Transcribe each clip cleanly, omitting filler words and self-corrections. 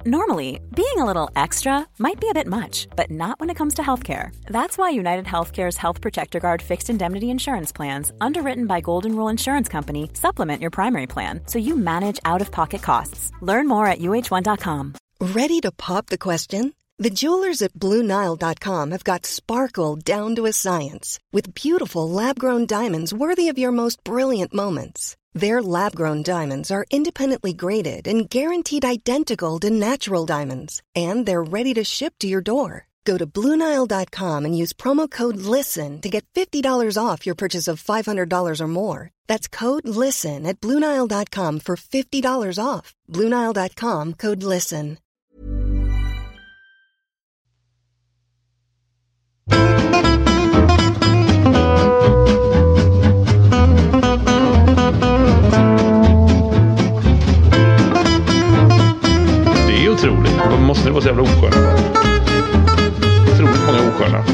Normally, being a little extra might be a bit much, but not when it comes to healthcare. That's why United Healthcare's Health Protector Guard fixed indemnity insurance plans, underwritten by Golden Rule Insurance Company, supplement your primary plan so you manage out-of-pocket costs. Learn more at uh1.com. Ready to pop the question? The jewelers at BlueNile.com have got sparkle down to a science with beautiful lab-grown diamonds worthy of your most brilliant moments. Their lab-grown diamonds are independently graded and guaranteed identical to natural diamonds. And they're ready to ship to your door. Go to BlueNile.com and use promo code LISTEN to get $50 off your purchase of $500 or more. That's code LISTEN at BlueNile.com for $50 off. BlueNile.com, code LISTEN. Otroligt. De måste vara så jävla osköna. Otroligt många osköna.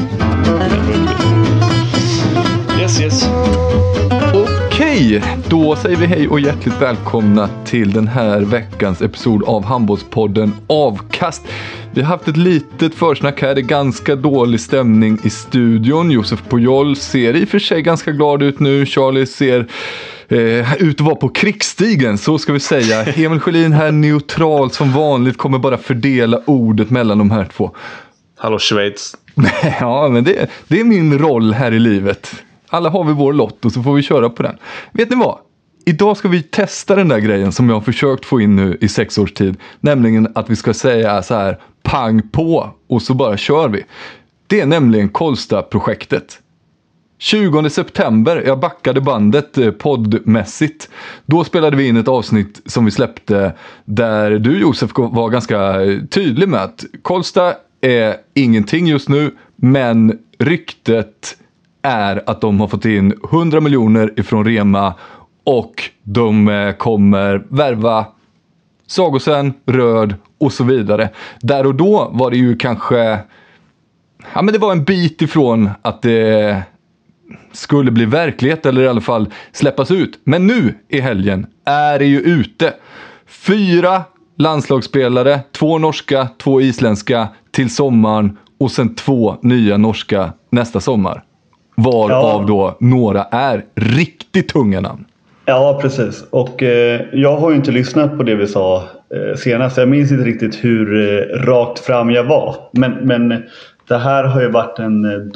Yes. Okej, då säger vi hej och hjärtligt välkomna till den här veckans episod av Handbollspodden Avkast. Vi har haft ett litet försnack här, det är ganska dålig stämning i studion. Josef Pujol ser i och för sig ganska glad ut nu. Charlie ser ut att vara på krigsstigen, så ska vi säga. Emil Sjölin här neutral som vanligt, kommer bara fördela ordet mellan de här två. Hallå Schweiz. Ja, men det är min roll här i livet. Alla har vi vår lott och så får vi köra på den. Vet ni vad? Idag ska vi testa den där grejen som jag har försökt få in nu i 6 års tid. Nämligen att vi ska säga så här, pang på, och så bara kör vi. Det är nämligen Kolsta-projektet. 20 september, jag backade bandet poddmässigt. Då spelade vi in ett avsnitt som vi släppte där du, Josef, var ganska tydlig med att Kolsta är ingenting just nu, men ryktet är att de har fått in 100 miljoner ifrån Rema och de kommer värva Sagosen, Röd och så vidare. Där och då var det ju kanske, ja, men det var en bit ifrån att det skulle bli verklighet, eller i alla fall släppas ut. Men nu i helgen är det ju ute. 4 landslagsspelare, 2 norska, 2 isländska till sommaren och sen 2 nya norska nästa sommar. Varav då några är riktigt tunga namn. Ja, precis. Och jag har ju inte lyssnat på det vi sa senast. Jag minns inte riktigt hur rakt fram jag var. Men det här har ju varit en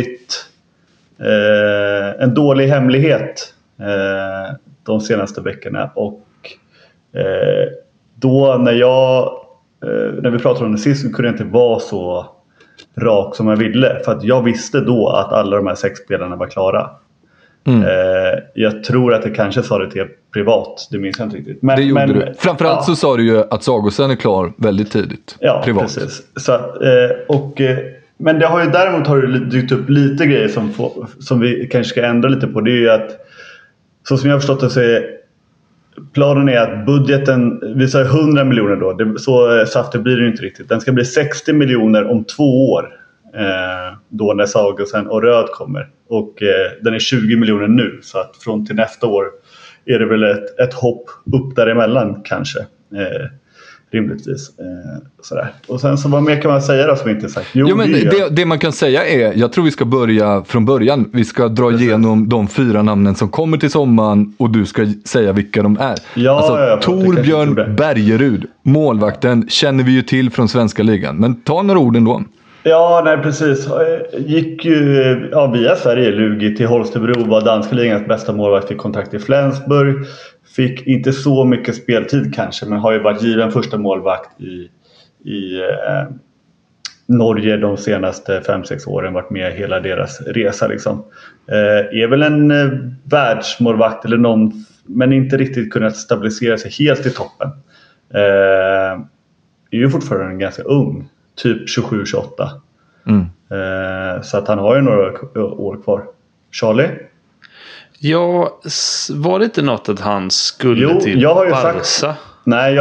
dålig hemlighet de senaste veckorna. Och då när vi pratade om det sist, så kunde jag inte vara så rak som jag ville. För att jag visste då att alla de här 6 spelarna var klara. Jag tror att det kanske sa det till privat. Det minns jag inte riktigt. Det gjorde du. Framförallt så sa du ju att Sagosen är klar väldigt tidigt. Ja, privat. Precis. Så, men det har ju däremot dykt upp lite grejer som vi kanske ska ändra lite på. Det är ju att, så som jag har förstått det, så är planen är att budgeten, vi sa 100 miljoner då. Så saftigt blir det inte riktigt. Den ska bli 60 miljoner om 2 år. Då när Sagosen och Röd kommer. Och den är 20 miljoner nu. Så att från till nästa år är det väl ett hopp upp däremellan kanske. Rimligtvis. Sådär. Och sen så vad mer kan man säga då som inte sagt? Jo, men det man kan säga är, jag tror vi ska börja från början. Vi ska dra igenom de 4 namnen som kommer till sommaren och du ska säga vilka de är. Torbjörn Bergerud, målvakten, känner vi ju till från svenska ligan. Men ta några ord ändå. Ja, nej precis. Gick ju via Sverige, Lugi till Holstebro, var danska ligans bästa målvakt, fick kontrakt i Flensburg. Fick inte så mycket speltid kanske, men har ju varit given första målvakt i Norge de senaste 5-6 åren. Varit med hela deras resa liksom. Är väl en världsmålvakt eller någon, men inte riktigt kunnat stabilisera sig helt i toppen. Är ju fortfarande ganska ung. Typ 27-28. Så att han har ju några år kvar. Charlie? Ja, var det inte något att han skulle till jag har ju Barca? Sagt, nej,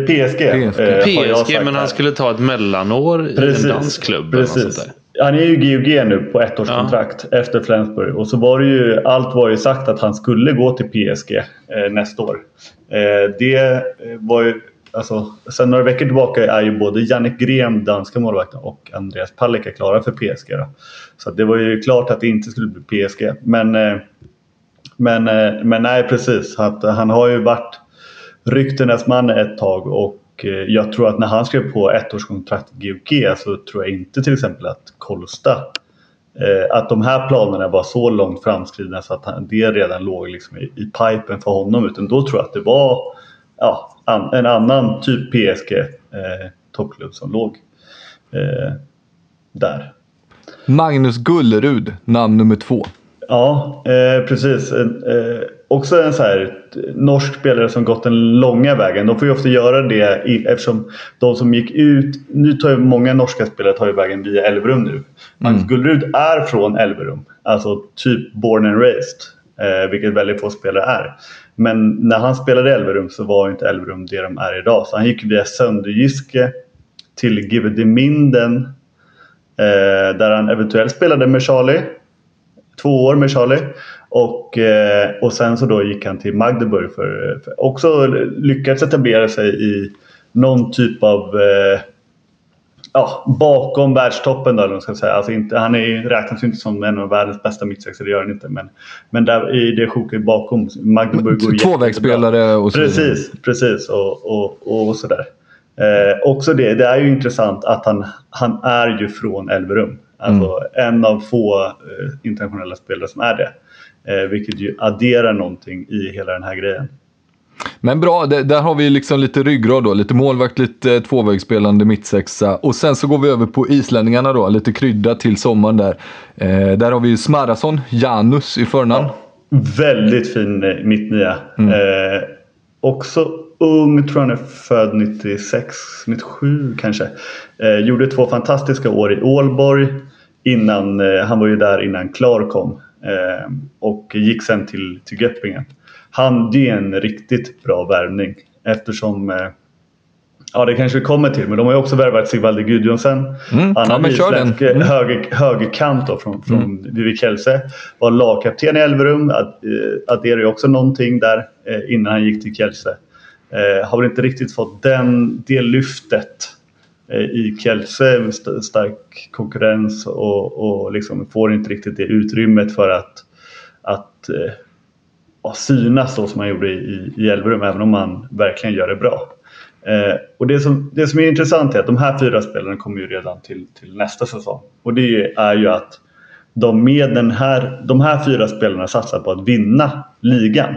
PSG, men han skulle ta ett mellanår i en dansklubb. Precis. Han är ju GOG nu på 1-årskontrakt efter Flensburg. Och så var det ju, allt var ju sagt att han skulle gå till PSG nästa år. Det var ju alltså, sen några veckor tillbaka är ju både Jannik Grem, danska målvakten, och Andreas Palicka klara för PSG då. Så det var ju klart att det inte skulle bli PSG. Men nej, precis. Att han har ju varit ryktenas man ett tag, och jag tror att när han skrev på ettårskontrakt i GOG så tror jag inte till exempel att Kolsta, att de här planerna var så långt framskridna så att det redan låg liksom i pipen för honom, utan då tror jag att det var en annan typ PSG toppklubb som låg där. Magnus Gullerud, namn nummer 2. Ja, precis. Också en så här norsk spelare som gått den långa vägen. De får ju ofta göra det eftersom de som gick ut, nu tar ju många norska spelare tar ju vägen via Elverum nu. Magnus Gullerud är från Elverum, alltså typ born and raised, vilket väldigt få spelare är. Men när han spelade i Elverum så var inte Elverum det de är idag. Så han gick via Sönderjyske till Give Minden, där han eventuellt spelade med Charlie. 2 år med Charlie. Och sen så då gick han till Magdeburg för också lyckats etablera sig i någon typ av bakom världstoppen då, ska jag säga. Alltså inte, han räknas inte som en av världens bästa mittsex, det gör han inte, men där i det sjoket bakom Magdeburg går tvåvägsspelare och så. Precis och så där. Också det är ju intressant att han är ju från Elverum. Alltså en av få internationella spelare som är det. Vilket ju adderar någonting i hela den här grejen. Men bra, där har vi liksom lite ryggrad då. Lite målvakt, lite tvåvägsspelande mittsexa. Och sen så går vi över på islänningarna då. Lite krydda till sommaren där. Där har vi Smarason, Janus i förnamn. Ja, väldigt fin mittnia. Också ung, tror han är född 96, 97 kanske. Gjorde 2 fantastiska år i Ålborg. Han var ju där innan Klar kom. Och gick sen till Göppingen. Det är en riktigt bra värvning. Eftersom det kanske vi kommer till, men de har ju också värvat Sigvaldi Gudjonsen. Annan isländsk högerkant då från Vivi Kjelse. Var lagkapten i Elverum. Adderar ju också någonting där innan han gick till Kjelse. Har väl inte riktigt fått det lyftet i Kjelse med stark konkurrens och liksom får inte riktigt det utrymmet för att synas så som man gjorde i Elverum, även om man verkligen gör det bra. Och det som är intressant är att de här 4 spelarna kommer ju redan till nästa säsong. Och det är ju att de med de här 4 spelarna satsar på att vinna ligan.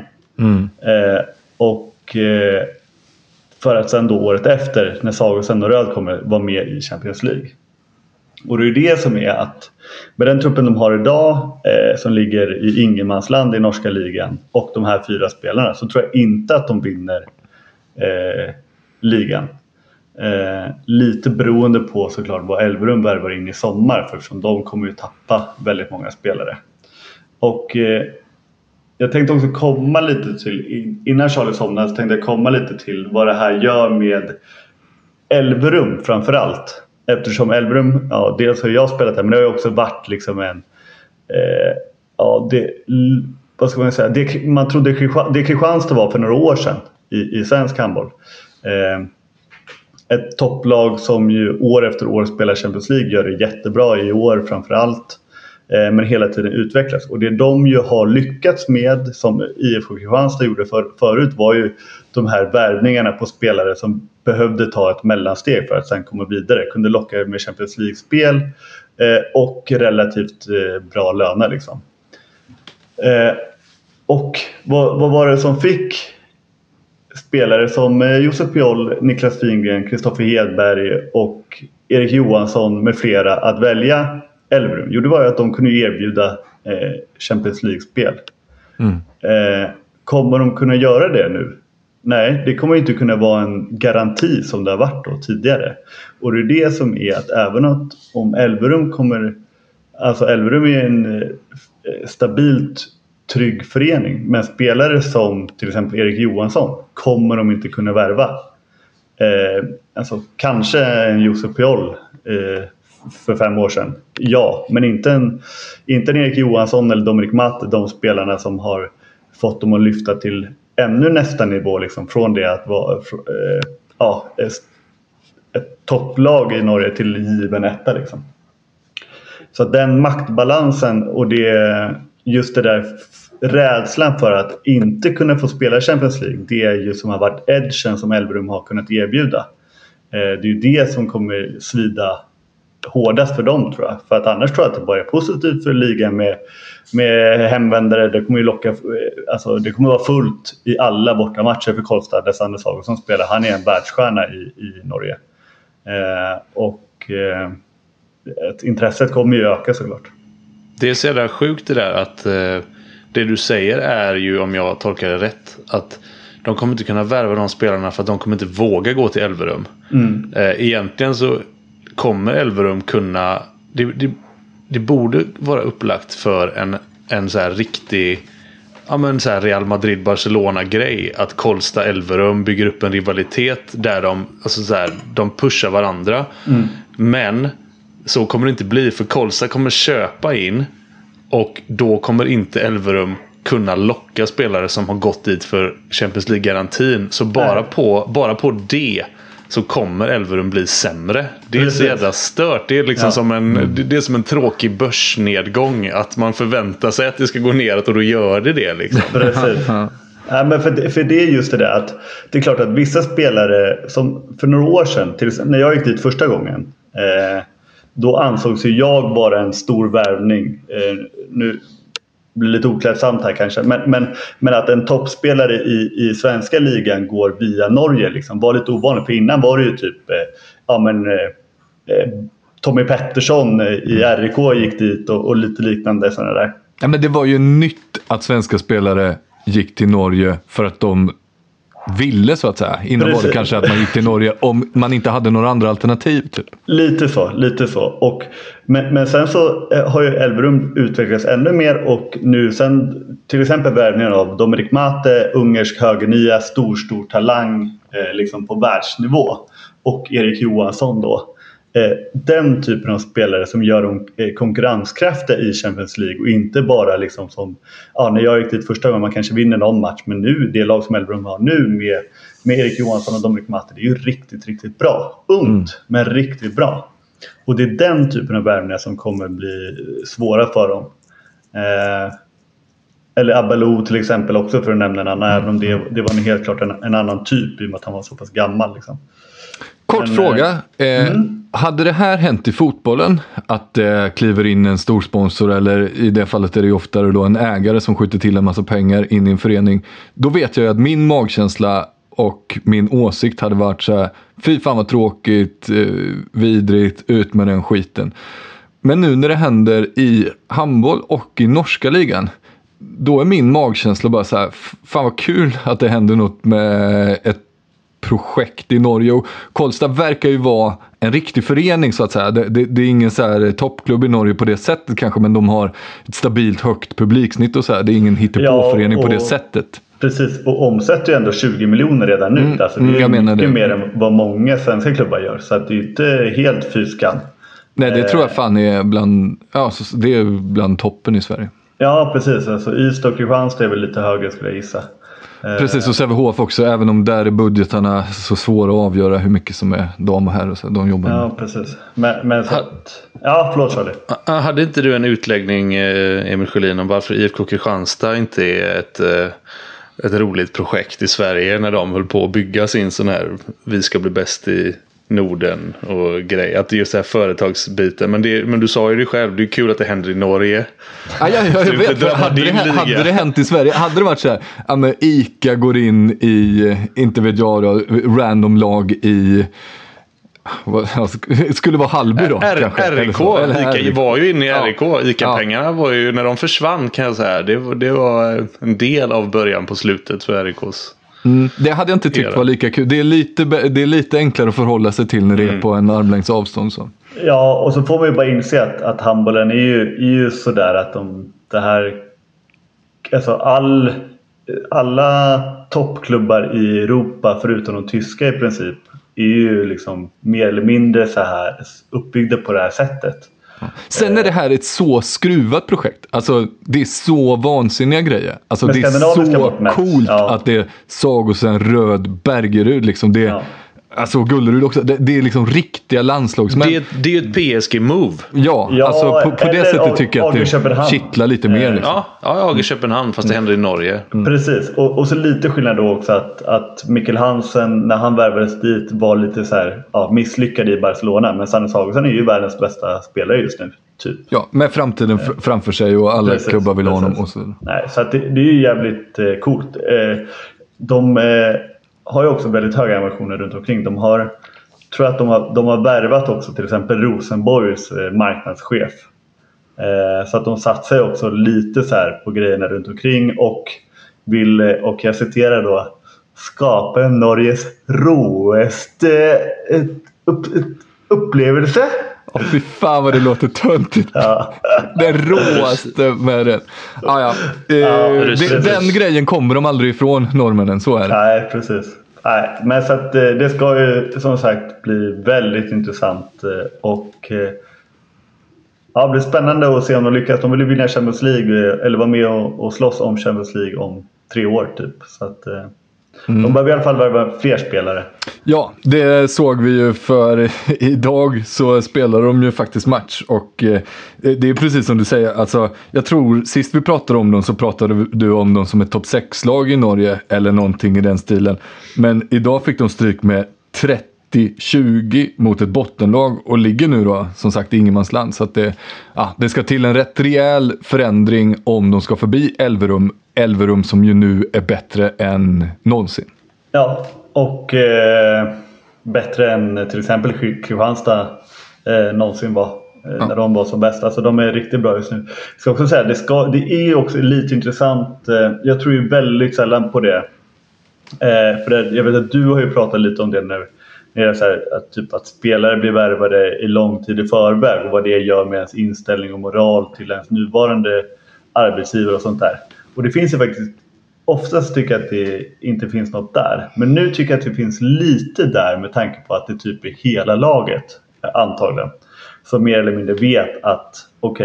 För att sen då året efter, när Sagosen och Röd kommer vara med i Champions League. Och det är det som är att med den truppen de har idag, som ligger i ingenmansland i norska ligan, och de här 4 spelarna, så tror jag inte att de vinner ligan. Lite beroende på såklart vad Elverum värvar in i sommar, för eftersom de kommer ju tappa väldigt många spelare. Och jag tänkte också komma lite till, innan Charlie somnade så tänkte jag komma lite till vad det här gör med Elverum framförallt. Eftersom Elverum, dels har jag spelat där, men det har ju också varit liksom vad ska man säga, det man trodde det Kristianstad var för några år sedan i svensk handboll. Ett topplag som ju år efter år spelar Champions League, gör det jättebra i år framförallt. Men hela tiden utvecklas. Och det de ju har lyckats med, som IFK Kristianstad gjorde förut, var ju de här värvningarna på spelare som behövde ta ett mellansteg för att sen komma vidare. Kunde locka med Champions League-spel och relativt bra löner liksom. Och vad var det som fick spelare som Josef Piol, Niklas Fingren, Kristoffer Hedberg och Erik Johansson med flera att välja Elverum? Jo, det var ju att de kunde erbjuda Champions League-spel. Kommer de kunna göra det nu? Nej, det kommer inte kunna vara en garanti som det har varit då tidigare. Och det är det som är att även att om Elverum kommer... Alltså Elverum är en stabilt trygg förening. Men spelare som till exempel Erik Johansson kommer de inte kunna värva. Alltså kanske en Josef Piol för 5 år sedan. Ja, men inte en Erik Johansson eller Dominik Matt, de spelarna som har fått dem att lyfta till ännu nästa nivå liksom, från det att vara ett topplag i Norge till given etta liksom. Så att den maktbalansen och just det där rädslan för att inte kunna få spela Champions League, det är ju som har varit edgen som Elverum har kunnat erbjuda. Det är ju det som kommer svida hårdast för dem, tror jag. För att annars tror jag att det bara är positivt för ligan med hemvändare. Det kommer ju locka, alltså det kommer vara fullt i alla borta matcher för Kolstad, dess Anders Sagoson spelar. Han är en världsstjärna i Norge. Intresset kommer ju öka såklart. Det är så jävla sjukt det där att det du säger är ju, om jag tolkar det rätt, att de kommer inte kunna värva de spelarna för att de kommer inte våga gå till Elverum. Egentligen så kommer Elverum kunna, det borde vara upplagt för en så här riktig, ja men så här Real Madrid-Barcelona-grej, att Kolstad Elverum bygger upp en rivalitet där de pushar varandra. Men så kommer det inte bli, för Kolstad kommer köpa in, och då kommer inte Elverum kunna locka spelare som har gått dit för Champions League-garantin. Så bara på det så kommer Elverum bli sämre. Det är så jävla stört. Det är liksom det är som en tråkig börsnedgång, att man förväntar sig att det ska gå neråt och då gör det liksom. Precis. Ja, men för det är just det där att det är klart att vissa spelare som för några år sedan, till exempel när jag gick dit första gången, då ansågs ju jag vara en stor värvning. Nu blir det lite oklädsamt här kanske, men att en toppspelare i svenska ligan går via Norge liksom, var lite ovanligt. För innan var det ju typ Tommy Pettersson i RIK gick dit och lite liknande sådana där. Ja, men det var ju nytt att svenska spelare gick till Norge för att de ville, så att säga. Innan var det kanske att man gick till Norge om man inte hade några andra alternativ typ. Lite så. Men sen så har ju Elverum utvecklats ännu mer, och nu sen till exempel värvningen av Dominik Mate, ungersk högernia, stor talang liksom på världsnivå, och Erik Johansson då. Den typen av spelare som gör dem konkurrenskraftiga i Champions League, och inte bara liksom som när jag gick dit första gången man kanske vinner någon match, men nu det lag som Elverum har nu med Erik Johansson och Dominik Mate, det är ju riktigt bra. Men riktigt bra. Och det är den typen av värvningar som kommer bli svåra för dem. Eller Abelou till exempel också, för att nämna en annan, även om det var helt klart en annan typ i och med att han var så pass gammal liksom. Kort fråga. Hade det här hänt i fotbollen, att det kliver in en stor sponsor, eller i det fallet är det ju oftare då en ägare som skjuter till en massa pengar in i en förening, då vet jag att min magkänsla och min åsikt hade varit så här: fy fan vad tråkigt, vidrigt, ut med den skiten. Men nu när det händer i handboll och i norska ligan, då är min magkänsla bara så här: fan vad kul att det händer något med ett projekt i Norge. Och Kolstad verkar ju vara en riktig förening, så att säga. Det är ingen så här toppklubb i Norge på det sättet kanske, men de har ett stabilt högt publiksnitt och så här. Det är ingen hittepåförening på det sättet. Precis, och omsätter ju ändå 20 miljoner redan nu. Alltså det är mycket mer än vad många svenska klubbar gör. Så att det är inte helt fyskan. Nej, det tror jag fan är det är bland toppen i Sverige. Ja, precis. Alltså Ystad och Kristianstad är väl lite högre, skulle jag gissa. Precis, och Sävehof också, även om där är budgetarna så svåra att avgöra hur mycket som är dam och herr och så, de jobbar med. Ja, precis. Men så att, förlåt Charlie. Hade inte du en utläggning, Emil Sjölin, om varför IFK Kristianstad inte är ett roligt projekt i Sverige, när de höll på att bygga sin sån här vi ska bli bäst i Norden och grej, att det är just det här företagsbiten, men du sa ju det själv, det är kul att det händer i Norge. Ja, jag vet, hade det hänt i Sverige, hade det varit så här, men ICA går in i, inte vet jag då, random lag i, skulle vara Halby då kanske. RIK var ju inne i RIK. ICA-pengarna var ju, när de försvann kan jag säga, det var en del av början på slutet för RIKs. Det hade jag inte tyckt var lika kul. Det är lite enklare att förhålla sig till när det är på en armlängds avstånd. Så. Ja, och så får man ju bara inse att handbollen är ju sådär att det här, alltså alla toppklubbar i Europa förutom de tyska i princip är ju liksom mer eller mindre så här uppbyggda på det här sättet. Sen är det här ett så skruvat projekt. Alltså det är så vansinniga grejer. Alltså det är så coolt att det är Sagosen, Röd, Bergerud liksom det. Alltså Gullerud också, det är liksom riktiga landslagsmän. Det är ju ett PSG-move. Ja, alltså på det sättet tycker jag att det kittlar lite mer. Liksom. Ja, AG Köpenhamn, fast det händer i Norge. Precis, och så lite skillnad då också att Mikkel Hansen, när han värvades dit, var lite så här, misslyckad i Barcelona. Men Sanne Sagosen är ju världens bästa spelare just nu. Typ. Ja, med framtiden framför sig och alla klubbar vill ha honom. Och så. Nej, så att det är ju jävligt coolt. De har ju också väldigt höga ambitioner runt omkring. Tror att de har värvat också till exempel Rosenborgs marknadschef. Så att de satsar också lite så här på grejerna runt omkring och vill, och jag citerar då, skapa Norges roeste upplevelse. Fy fan vad det låter töntigt. Ja. Det råaste med det. Den grejen kommer de aldrig ifrån, norrmännen, så är det. Nej, precis. Nej, men så att det ska ju som sagt bli väldigt intressant och det blir spännande att se om de lyckas. De vill ju vinna Champions League eller vara med och slåss om Champions League om 3 år typ. Så att de behöver i alla fall värva fler spelare. Ja, det såg vi ju, för idag så spelar de ju faktiskt match och det är precis som du säger, alltså jag tror sist vi pratade om dem så pratade du om dem som ett topp 6-lag i Norge eller någonting i den stilen, men idag fick de stryk med 30-20 mot ett bottenlag och ligger nu då som sagt i ingenmansland, så att det ska till en rätt rejäl förändring om de ska förbi Elverum som ju nu är bättre än någonsin. Ja, och bättre än till exempel Kristianstad någonsin var när de var som bäst. Alltså de är riktigt bra just nu. Jag ska också säga, det är ju också lite intressant. Jag tror ju väldigt sällan på det. För jag vet att du har ju pratat lite om det nu. Det är så här, att spelare blir värvade i lång tid i förväg och vad det gör med ens inställning och moral till ens nuvarande arbetsgivare och sånt där. Och det finns ju faktiskt, oftast tycker jag att det inte finns något där. Men nu tycker jag att det finns lite där med tanke på att det typ är hela laget antagligen. Som mer eller mindre vet att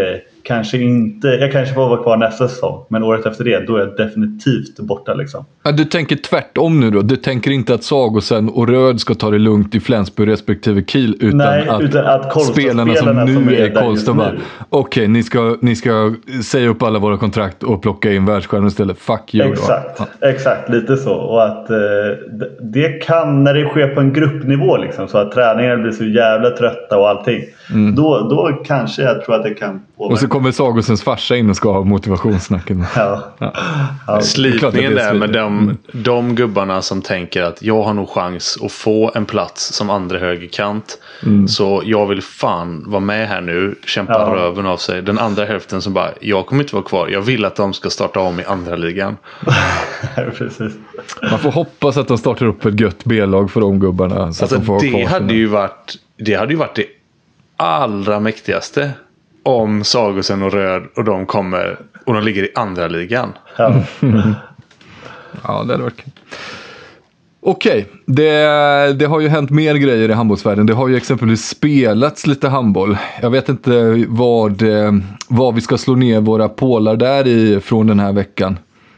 jag kanske får vara kvar nästa säsong. Men året efter det, då är jag definitivt borta liksom. Ja, du tänker tvärtom nu då? Du tänker inte att Sagosen och Röd ska ta det lugnt i Flensburg respektive Kiel, utan att spelarna som nu är Karlstad bara, okej, ni ska säga upp alla våra kontrakt och plocka in världsstjärnor istället. Fuck you. Exakt, lite så. Och att det kan, när det sker på en gruppnivå liksom, så att träningarna blir så jävla trötta och allting, då kanske jag tror att det kan påverka. Och så kommer Sagosens farsa in och ska ha motivationssnacken. Slipningen där med de gubbarna som tänker att jag har nog chans att få en plats som andra högerkant. Så jag vill fan vara med här nu, kämpa röven av sig. Den andra hälften som bara, jag kommer inte vara kvar. Jag vill att de ska starta om i andra ligan. Precis. Man får hoppas att de startar upp ett gött B-lag för de gubbarna. Så alltså, att de får det hade ju varit det allra mäktigaste om Sagosen och Röd och de kommer och de ligger i andra ligan. Ja, det hade varit kul. Okej, det har ju hänt mer grejer i handbollsvärlden. Det har ju exempelvis spelats lite handboll. Jag vet inte vad vi ska slå ner våra pålar där i från den här veckan.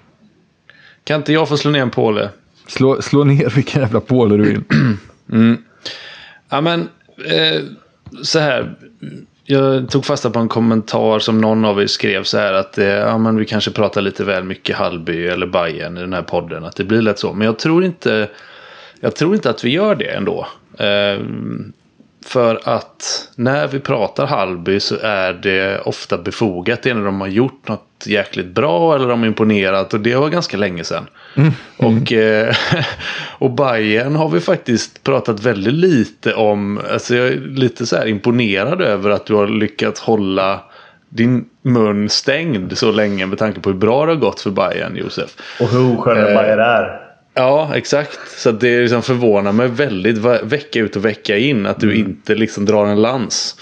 Kan inte jag få slå ner en påle? Slå ner vilken jävla påle du vill. Ja, men så här. Jag tog fasta på en kommentar som någon av er skrev så här att men vi kanske pratar lite väl mycket Hallby eller Bayern i den här podden, att det blir lätt så. Men jag tror inte att vi gör det ändå. För att när vi pratar Hallby så är det ofta befogat när de har gjort något jäkligt bra eller de har imponerat, och det var ganska länge sedan. Och Bayern har vi faktiskt pratat väldigt lite om. Alltså jag är lite så här imponerad över att du har lyckats hålla din mun stängd så länge med tanke på hur bra det har gått för Bayern, Josef. Och hur sköna Bayern är. Ja, exakt. Så det liksom förvånar mig väldigt vecka ut och vecka in att du inte liksom drar en lans.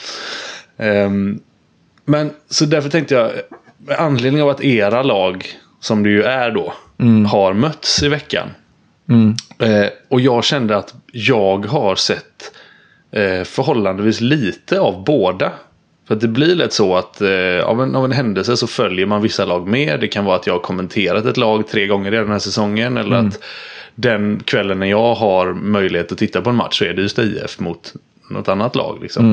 Men så därför tänkte jag, med anledning av att era lag, som det ju är då, har mötts i veckan. Och jag kände att jag har sett förhållandevis lite av båda. För att det blir lätt så att av en händelse så följer man vissa lag med. Det kan vara att jag har kommenterat ett lag 3 gånger i den här säsongen. Eller att den kvällen när jag har möjlighet att titta på en match så är det just IF mot något annat lag liksom.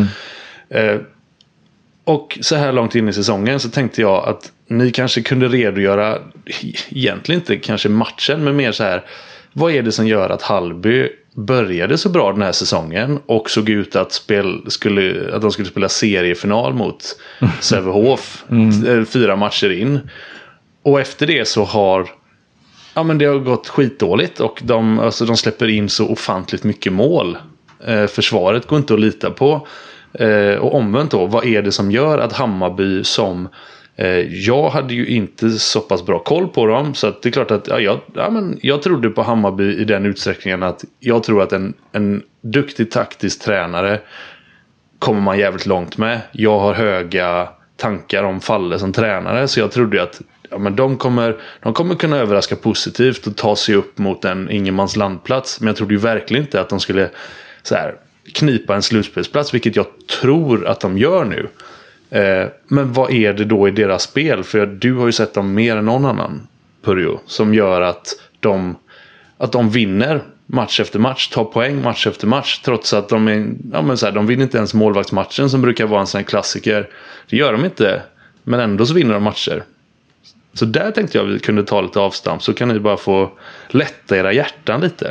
Och så här långt in i säsongen så tänkte jag att ni kanske kunde redogöra, egentligen inte kanske matchen, men mer så här, vad är det som gör att Hallby började så bra den här säsongen och såg ut att de skulle spela seriefinal mot Sävehof 4 matcher in. Och efter det så har det har gått skitdåligt och de släpper in så ofantligt mycket mål. Försvaret går inte att lita på. Och omvänt då, vad är det som gör att Hammarby som jag hade ju inte så pass bra koll på dem, så att det är klart att jag trodde på Hammarby i den utsträckningen att jag tror att en duktig taktisk tränare kommer man jävligt långt med. Jag har höga tankar om Falle som tränare, så jag trodde att de kommer kunna överraska positivt och ta sig upp mot en ingenmanslandplats, men jag trodde ju verkligen inte att de skulle så här knipa en slutspelsplats, vilket jag tror att de gör nu. Men vad är det då i deras spel? För du har ju sett dem mer än någon annan, Purjo, som gör att de vinner match efter match, tar poäng match efter match, trots att de vinner inte ens målvaktsmatchen som brukar vara en sån klassiker. Det gör de inte, men ändå så vinner de matcher. Så där tänkte jag vi kunde ta lite avstamp, så kan ni bara få lätta era hjärtan lite.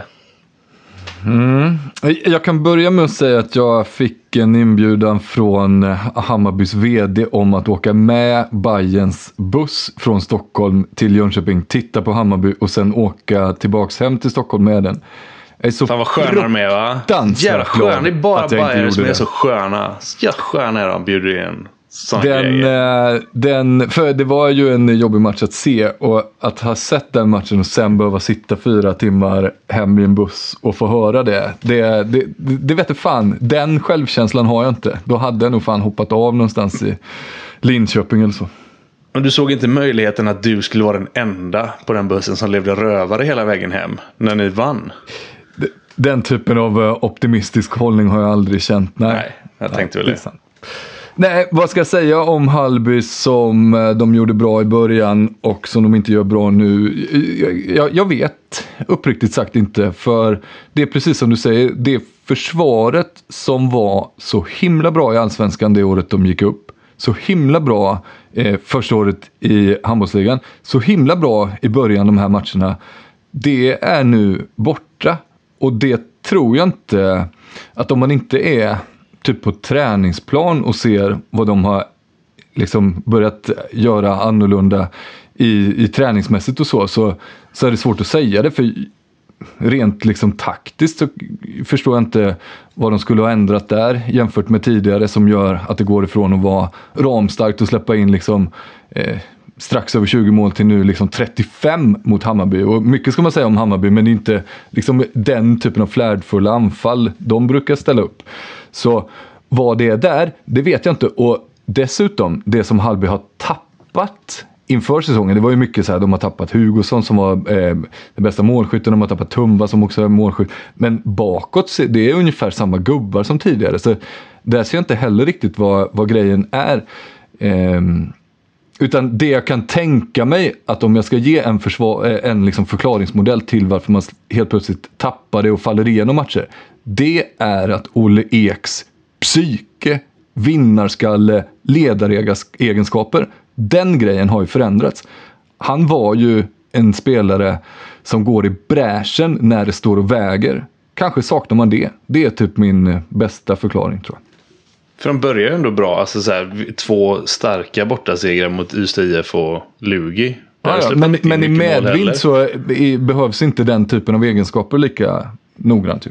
Jag kan börja med att säga att jag fick en inbjudan från Hammarbys vd om att åka med Bayerns buss från Stockholm till Jönköping, titta på Hammarby och sen åka tillbaks hem till Stockholm med den. Jag är så fan vad sköna de är, va? Jävla skön. Det är bara Bayern som är så sköna. Ja, sköna är de, bjuder in. För det var ju en jobbig match att se, och att ha sett den matchen och sen behöva sitta 4 timmar hem i en buss och få höra det vet jag fan, den självkänslan har jag inte. Då hade jag nog fan hoppat av någonstans i Linköping eller så. Men du såg inte möjligheten att du skulle vara den enda på den bussen som levde rövare hela vägen hem när ni vann? Den typen av optimistisk hållning har jag aldrig känt. Nej, jag tänkte väl det. Nej, vad ska jag säga om Hallby som de gjorde bra i början och som de inte gör bra nu? Jag vet uppriktigt sagt inte, för det är precis som du säger, det försvaret som var så himla bra i Allsvenskan det året de gick upp, så himla bra första året i handbollsligan, så himla bra i början de här matcherna, det är nu borta. Och det tror jag inte, att om man inte är typ på träningsplan och ser vad de har liksom börjat göra annorlunda i träningsmässigt och så är det svårt att säga det, för rent liksom taktiskt så förstår jag inte vad de skulle ha ändrat där jämfört med tidigare som gör att det går ifrån att vara ramstarkt och släppa in liksom strax över 20 mål till nu liksom 35 mot Hammarby. Och mycket ska man säga om Hammarby, men det är inte liksom den typen av flärdfulla anfall de brukar ställa upp. Så vad det är där, det vet jag inte. Och dessutom, det som Hallby har tappat inför säsongen, det var ju mycket så här, de har tappat Hugosson som var den bästa målskytten, de har tappat Tumba som också är målskytt. Men bakåt, det är ungefär samma gubbar som tidigare. Så där ser jag inte heller riktigt vad grejen är. Utan det jag kan tänka mig, att om jag ska ge en liksom förklaringsmodell till varför man helt plötsligt tappar det och faller igenom matcher, det är att Olle Eks psyke, vinnarskalle, ledaregenskaper, den grejen har ju förändrats. Han var ju en spelare som går i bräschen när det står och väger. Kanske saknar man det. Det är typ min bästa förklaring, tror jag. För de börjar ändå bra. Alltså så här, 2 starka bortasegrar mot Ystad IF och Lugi. Ja, men i medvind så behövs inte den typen av egenskaper lika noggrant.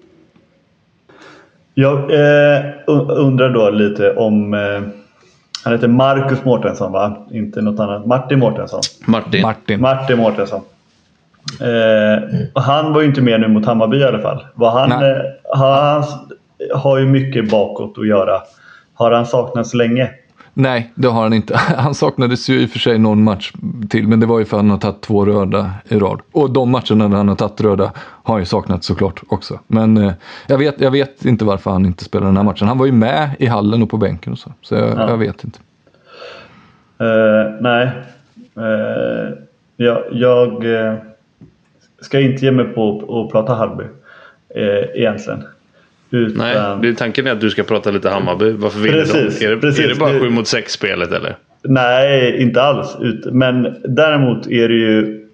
Jag undrar då lite om... han heter Marcus Mårtensson, va? Inte något annat. Martin Mårtensson. Martin Mårtensson. Han var ju inte med nu mot Hammarby i alla fall. Han har ju mycket bakåt att göra. Har han saknats länge? Nej, det har han inte. Han saknades ju i och för sig någon match till, men det var ju för att han har tagit 2 röda i rad. Och de matcherna när han har tagit röda har ju saknats såklart också. Men jag vet inte varför han inte spelar den här matchen. Han var ju med i hallen och på bänken och så. Så jag vet inte. Nej. Jag ska inte ge mig på att prata Hammarby egentligen. Utan... Nej, det är tanken är att du ska prata lite Hammarby. Varför vill du? Är det bara 7-6-spelet eller? Nej, inte alls. Men däremot är det ju...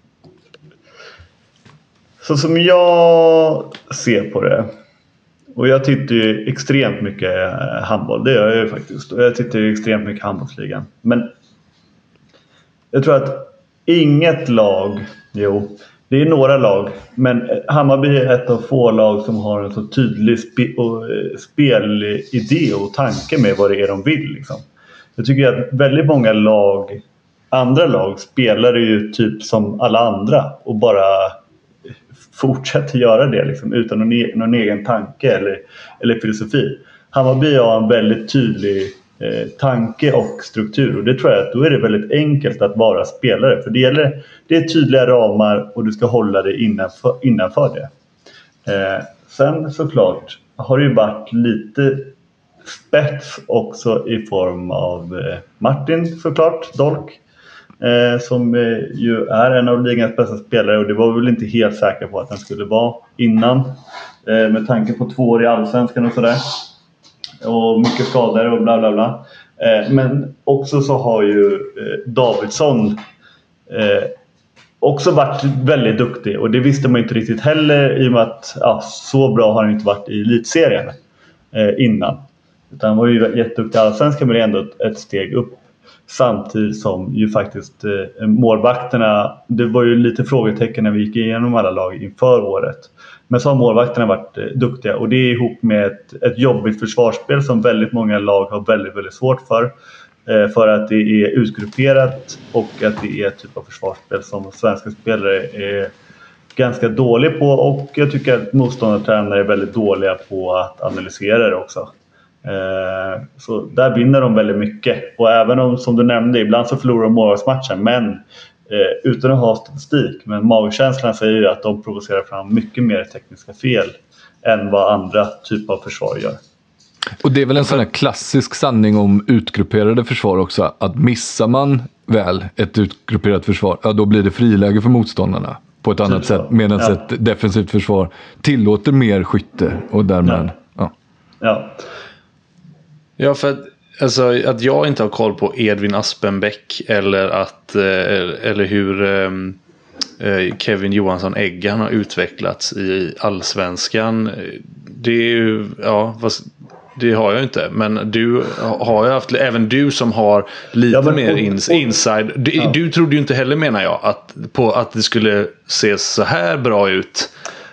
Så som jag ser på det. Och jag tittar ju extremt mycket handboll. Det gör jag ju faktiskt. Och jag tittar ju extremt mycket handbollsligan. Men jag tror att inget lag... Jo, det är några lag. Men Hammarby är ett av få lag som har en så tydlig spelidé och tanke med vad det är de vill. Liksom. Jag tycker att väldigt många andra lag spelar ju typ som alla andra. Och bara fortsätter göra det liksom, utan någon egen tanke eller filosofi. Hammarby har en väldigt tydlig tanke och struktur. Och det tror jag att då är det väldigt enkelt att vara spelare. För det är tydliga ramar och du ska hålla dig innanför det. Sen såklart har det ju varit lite spets också i form av Martin såklart, Dolk. Som ju är en av ligans bästa spelare. Och det var väl inte helt säker på att han skulle vara innan. Med tanke på 2 år i Allsvenskan och sådär. Och mycket skador och bla bla bla. Men också så har ju Davidsson också varit väldigt duktig. Och det visste man inte riktigt heller. I och med att så bra har han inte varit i elitserien innan. Utan han var ju jätteduktig i Allsvenskan, men det är ändå ett steg upp. Samtidigt som ju faktiskt målvakterna, det var ju lite frågetecken när vi gick igenom alla lag inför året. Men så har målvakterna varit duktiga, och det är ihop med ett jobbigt försvarsspel som väldigt många lag har väldigt, väldigt svårt för. För att det är utgrupperat och att det är ett typ av försvarsspel som svenska spelare är ganska dåliga på. Och jag tycker att motståndartränare är väldigt dåliga på att analysera det också. Så där vinner de väldigt mycket. Och även om, som du nämnde, ibland så förlorar de målvaktsmatchen, men utan att ha statistik. Men magkänslan säger ju att de provocerar fram mycket mer tekniska fel än vad andra typer av försvar gör. Och det är väl en sån här klassisk sanning om utgrupperade försvar också, att missar man väl ett utgrupperat försvar, ja, då blir det friläge för motståndarna på ett annat sätt, medan ett defensivt försvar tillåter mer skytte och därmed Ja, för att jag inte har koll på Edvin Aspenbäck eller hur Kevin Johansson Eggan har utvecklats i Allsvenskan. Det är ju, det har jag inte. Men du har ju haft, även du som har lite mer inside. Du trodde ju inte heller, menar jag, att det skulle se så här bra ut.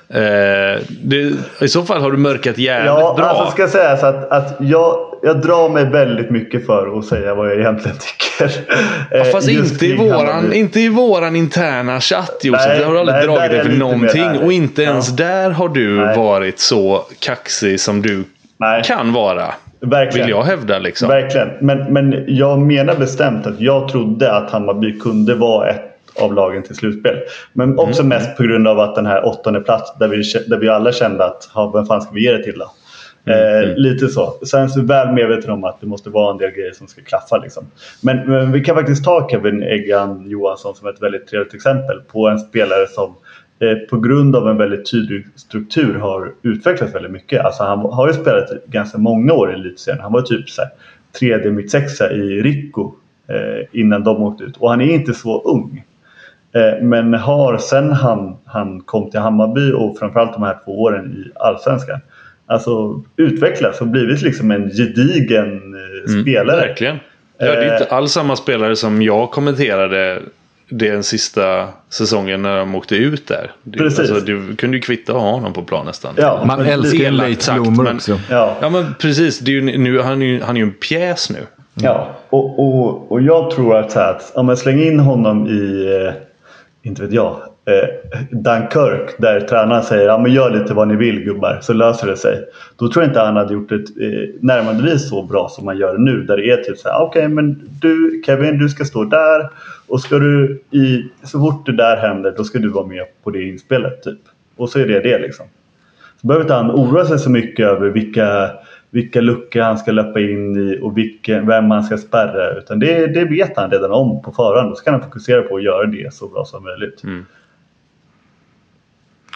I så fall har du mörkat jävligt bra. Alltså ska jag säga så att jag drar mig väldigt mycket för att säga vad jag egentligen tycker. Fast inte i våran interna chatt, Josef. Jag har aldrig dragit dig för någonting. Och inte ens där har du varit så kaxig som du kan vara. Verkligen. Vill jag hävda liksom. Verkligen. Men jag menar bestämt att jag trodde att Hammarby kunde vara ett av lagen till slutspel. Men också mest på grund av att den här 8:e plats där vi alla kände att vem fan ska vi ge det till då? Lite så. Sen så är väl medveten om att det måste vara en del grejer som ska klaffa liksom. Men vi kan faktiskt ta Kevin Eggan Johansson som ett väldigt trevligt exempel på en spelare som på grund av en väldigt tydlig struktur har utvecklats väldigt mycket. Alltså han har ju spelat ganska många år i elitserien. Han var typ så här 3D mittsexa i Rico innan de åkte ut. Och han är inte så ung. Men har sen han kom till Hammarby och framförallt de här 2 åren i Allsvenskan, alltså utvecklats och blivit liksom en gedigen spelare. Verkligen. Ja, det är inte alls samma spelare som jag kommenterade den sista säsongen när de åkte ut där. Alltså, du kunde ju kvitta ha honom på plan nästan. Ja, man älskar en late bloomer också. Ja, men precis. Det är ju, nu, han är ju en pjäs nu. Ja, och jag tror att om jag slänger in honom i inte vet jag, Dunkirk, där tränaren säger men gör lite vad ni vill gubbar, så löser det sig. Då tror jag inte han hade gjort ett närmandevis så bra som man gör nu, där det är typ så här: okej, men du Kevin, du ska stå där, och ska du så fort det där händer, då ska du vara med på det inspelet typ. Och så är det liksom. Så behöver inte han oroa sig så mycket över vilka luckor han ska löpa in i och vem han ska spärra, utan det vet han redan om på förhand. Då ska han fokusera på att göra det så bra som möjligt.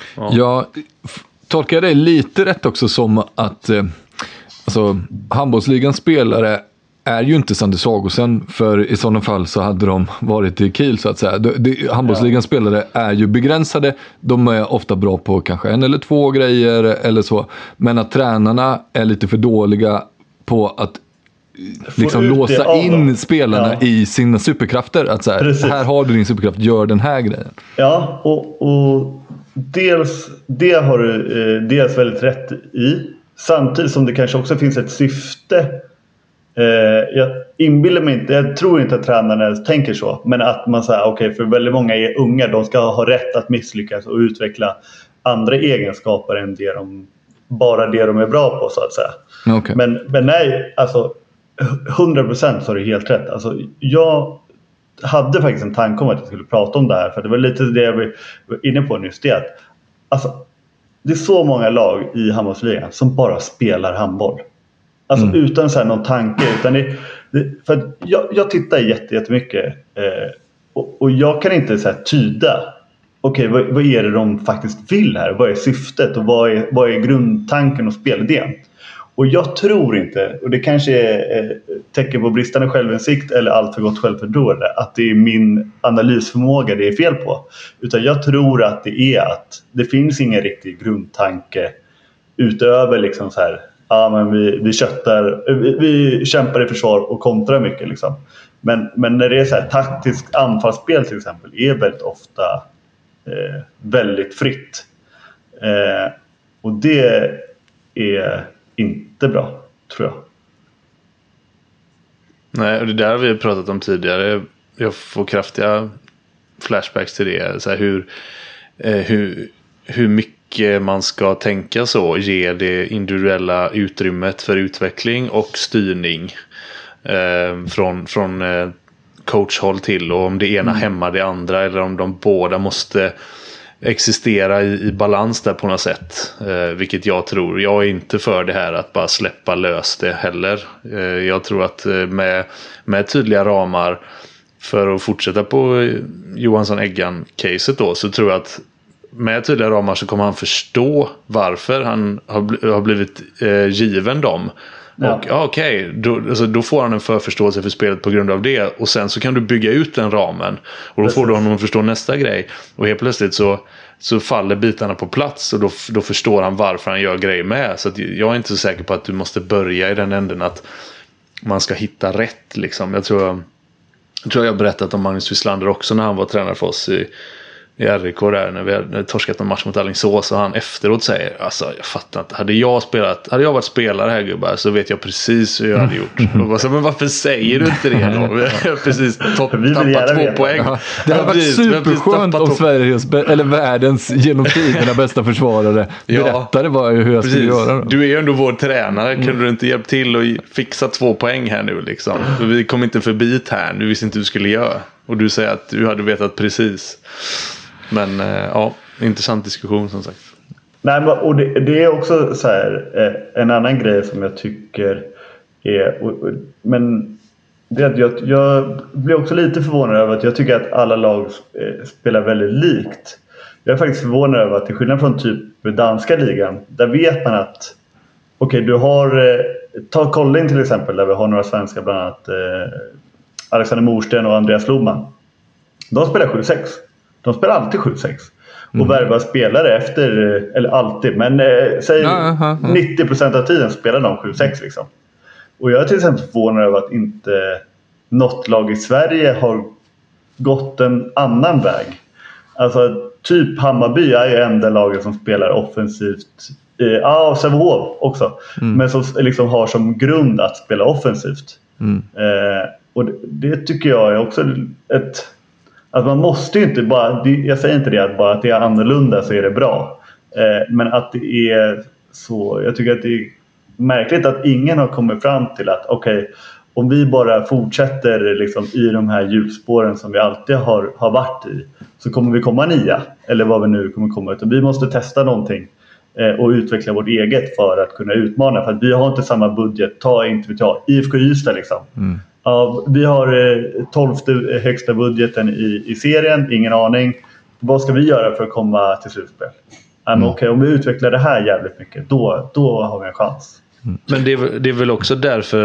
Jag tolkar det lite rätt också som att alltså, handbollsligans spelare är ju inte Sander Sagosen, för i sådana fall så hade de varit i Kiel så att säga. Handbollsligans spelare är ju begränsade, de är ofta bra på kanske en eller två grejer eller så, men att tränarna är lite för dåliga på att liksom låsa in spelarna i sina superkrafter, att så här har du din superkraft, gör den här grejen. Ja, och dels det har du dels väldigt rätt i, samtidigt som det kanske också finns ett syfte. Jag inbillar mig inte, jag tror inte att tränarna tänker så, men att man säger okej, för väldigt många är unga, de ska ha rätt att misslyckas och utveckla andra egenskaper än bara det de är bra på, så att säga. Okay. Men nej, alltså 100% så är det helt rätt. Alltså, jag hade faktiskt en tanke om att jag skulle prata om det här, för det var lite det jag var inne på nyss, det att alltså, det är så många lag i handbollsligan som bara spelar handboll. Alltså utan så här någon tanke, utan för att jag tittar jättemycket och jag kan inte så här tyda okej, vad är det de faktiskt vill här? Vad är syftet och vad är grundtanken och spelidén? Och jag tror inte, och det kanske är tecken på bristande självinsikt eller allt för gott självförtroende, att det är min analysförmåga det är fel på. Utan jag tror att det är att det finns ingen riktig grundtanke utöver liksom så här, men vi kämpar i försvar och kontrar mycket liksom. Men när det är så här taktiskt anfallsspel till exempel är väldigt ofta väldigt fritt. Och det är inte bra, tror jag. Nej, och det där har vi pratat om tidigare. Jag får kraftiga flashbacks till det. Så här hur mycket man ska tänka så. Ge det individuella utrymmet för utveckling och styrning. Från coachhåll till. Och om det ena hämmar det andra. Eller om de båda måste existera i balans där på något sätt, vilket jag tror. Jag är inte för det här att bara släppa lös det heller. Jag tror att med tydliga ramar, för att fortsätta på Johansson-Eggan-caset då, så tror jag att med tydliga ramar så kommer han förstå varför han har blivit given dem. Och okej, då får han en förförståelse för spelet på grund av det. Och sen så kan du bygga ut den ramen. Och då får du honom att förstå nästa grej. Och helt plötsligt så faller bitarna på plats. Och då förstår han varför han gör grejer med. Så att jag är inte så säker på att du måste börja i den änden att man ska hitta rätt liksom. Jag tror jag berättat om Magnus Wislander också när han var tränare för oss i RIK där, när vi hade torskat en match mot Alingsås, och han efteråt säger, alltså jag fattar inte, hade jag varit spelare här gubbar, så vet jag precis hur jag hade gjort. Och bara, men varför säger du inte det då? Vi har precis tappat 2 poäng. Ja, det hade varit superskönt om Sveriges eller världens genom tiderna bästa försvarare berättade hur jag skulle göra då. Du är ju ändå vår tränare, kunde du inte hjälpa till och fixa 2 poäng här nu liksom? För vi kom inte förbi här, du visste inte hur du skulle göra. Och du säger att du hade vetat precis. Men ja, intressant diskussion som sagt. Nej, och det är också så här, en annan grej som jag tycker är, men det är att jag blir också lite förvånad över att jag tycker att alla lag spelar väldigt likt. Jag är faktiskt förvånad över att till skillnad från typ danska ligan, där vet man att okej, du har ta Kolding till exempel, där vi har några svenskar, bland annat Alexander Morsten och Andreas Loman. De spelar 7-6. De spelar alltid 7-6. Och värvar spelare efter, eller alltid, men säg 90% av tiden spelar de 7-6 liksom. Och jag är till exempel förvånad över att inte något lag i Sverige har gått en annan väg. Alltså typ Hammarby är ju enda laget som spelar offensivt. Ja, Sävehof också. Men som liksom har som grund att spela offensivt. Och det tycker jag är också att man måste ju inte bara, jag säger inte det att bara att det är annorlunda så är det bra. Men att det är så, jag tycker att det är märkligt att ingen har kommit fram till att okej, om vi bara fortsätter liksom i de här hjulspåren som vi alltid har varit i, så kommer vi komma 9 eller vad vi nu kommer komma ut. Och vi måste testa någonting och utveckla vårt eget för att kunna utmana, för att vi har inte samma budget. Ta inte IFK Ystad liksom. Ja, vi har 12:e högsta budgeten i serien, ingen aning. Vad ska vi göra för att komma till slutspel? Men okej, om vi utvecklar det här jävligt mycket, då har vi en chans. Men det är väl också därför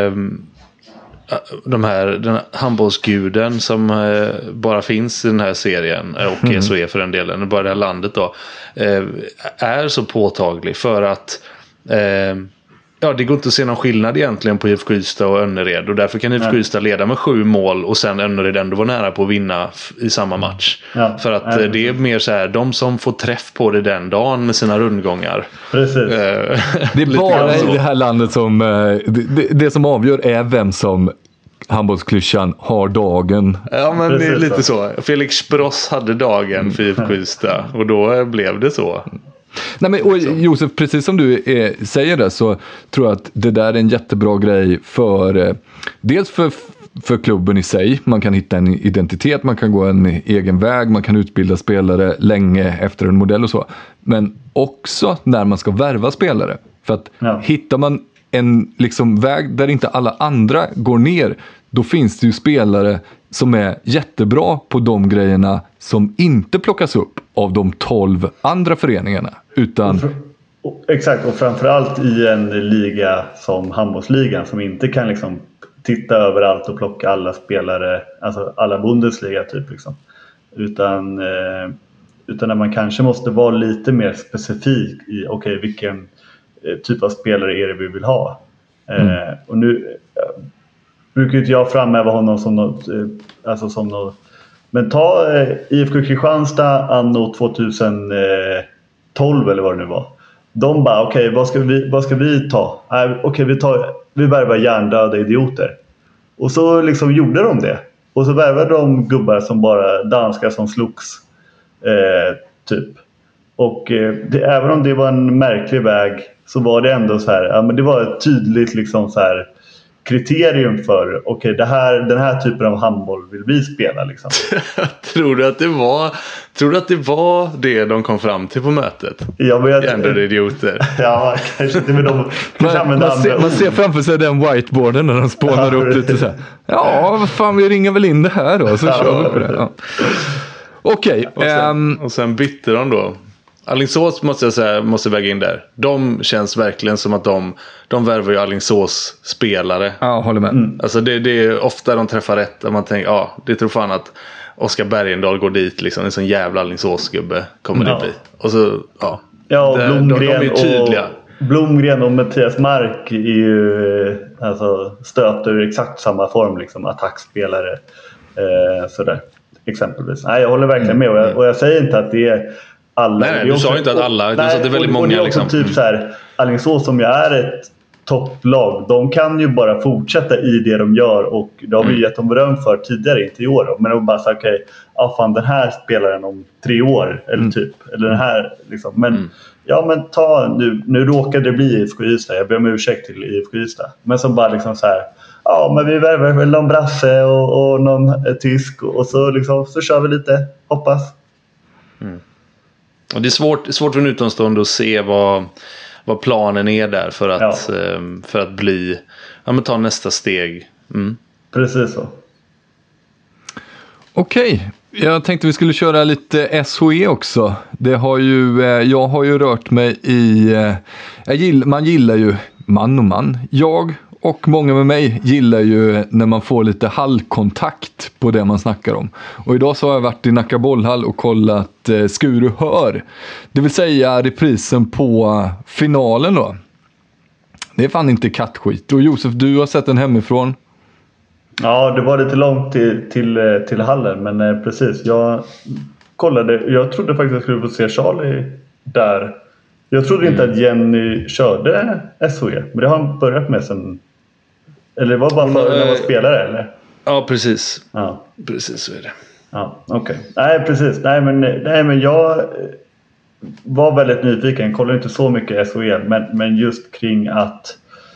den här handbollsguden som bara finns i den här serien och SOE för den delen, bara det här landet då, är så påtaglig för att det går inte att se någon skillnad egentligen på IFK Ystad och Önnered, och därför kan IFK Ystad leda med 7 mål och sen Önnered ändå var nära på att vinna i samma match. För att det är mer så här, de som får träff på det den dagen med sina rundgångar. Precis. Det är bara i det här landet som det som avgör är vem som handbollsklyschan har dagen. Ja, men det är lite så. Felix Spross hade dagen för IFK Ystad och då blev det så. Nej, men, och Josef, precis som du säger det, så tror jag att det där är en jättebra grej för dels för klubben i sig. Man kan hitta en identitet, man kan gå en egen väg, man kan utbilda spelare länge efter en modell och så. Men också när man ska värva spelare. För att hittar man en liksom väg där inte alla andra går ner, då finns det ju spelare som är jättebra på de grejerna som inte plockas upp av de 12 andra föreningarna. Utan... Exakt, och framförallt i en liga som handbollsligan som inte kan liksom titta överallt och plocka alla spelare, alltså alla Bundesliga typ liksom. Utan när man kanske måste vara lite mer specifik i vilken typ av spelare är det vi vill ha. Och nu brukar inte jag framhäva honom som något, men ta IFK Kristianstad anno 2012 eller vad det nu var. De bara vad ska vi ta? Vi värvar hjärndöda idioter. Och så liksom gjorde de det. Och så värvade de gubbar som bara danskar som slogs typ. Och även om det var en märklig väg så var det ändå så här, men det var ett tydligt liksom så här kriterium för den här typen av handboll vill vi spela liksom. Tror du att det var det de kom fram till på mötet? Ändå idioter. Ja, kanske inte med dem. Man ser framför sig den whiteboarden när de spånar upp lite så här. Ja, vad fan, vi ringer väl in det här då, så kör vi på det. Ja. Okej. Och sen bytte de då. Alingsås måste väga in där. De känns verkligen som att de värvar ju Alingsås spelare. Ja, håller med. Alltså det är ofta de träffar rätt. Och man tänker, det tror fan att Oskar Bergendahl går dit liksom. En sån jävla Alingsås-gubbe kommer det bli. Och så, och Blomgren, de är tydliga. Blomgren och Mattias Mark är ju stöter exakt samma form liksom, attackspelare sådär exempelvis. Nej, jag håller verkligen med och jag säger inte att det är alla. Nej, du sa inte att alla, du sa att det är väldigt många. Och det är också liksom. Typ så här, Alingsås som ju är ett topplag, de kan ju bara fortsätta i det de gör och det har vi gett dem beröm för tidigare, inte i år. Men de bara sagt fan den här spelaren om 3 år eller typ, eller den här liksom. Men men ta nu råkade det bli IFK Ystad. Jag ber om ursäkt till IFK Ystad. Men som bara liksom så här, men vi värvar väl någon brasse och någon tysk och så liksom, så kör vi lite, hoppas. Och det är svårt för en utomstående att se vad planen är där för att bli, ta nästa steg. Precis så. Okej, jag tänkte vi skulle köra lite SHE också. Jag har ju rört mig i, man gillar ju man. Jag och många med mig gillar ju när man får lite hallkontakt på det man snackar om. Och idag så har jag varit i Nacka bollhall och kollat Skuru Hör. Det vill säga reprisen på finalen då. Det är fan inte kattskit. Och Josef, du har sett den hemifrån. Ja, det var lite långt till hallen, men precis. Jag kollade, jag trodde faktiskt att jag skulle få se Charlie där. Jag trodde inte att Jenny körde SHE, men det har han börjat med sen. Eller det var bara för när man spelare, eller? Ja, precis. Ja. Precis, så är det. Ja, okej. Nej, precis. Nej, men jag var väldigt nyfiken. Jag kollade inte så mycket SHE, men just kring att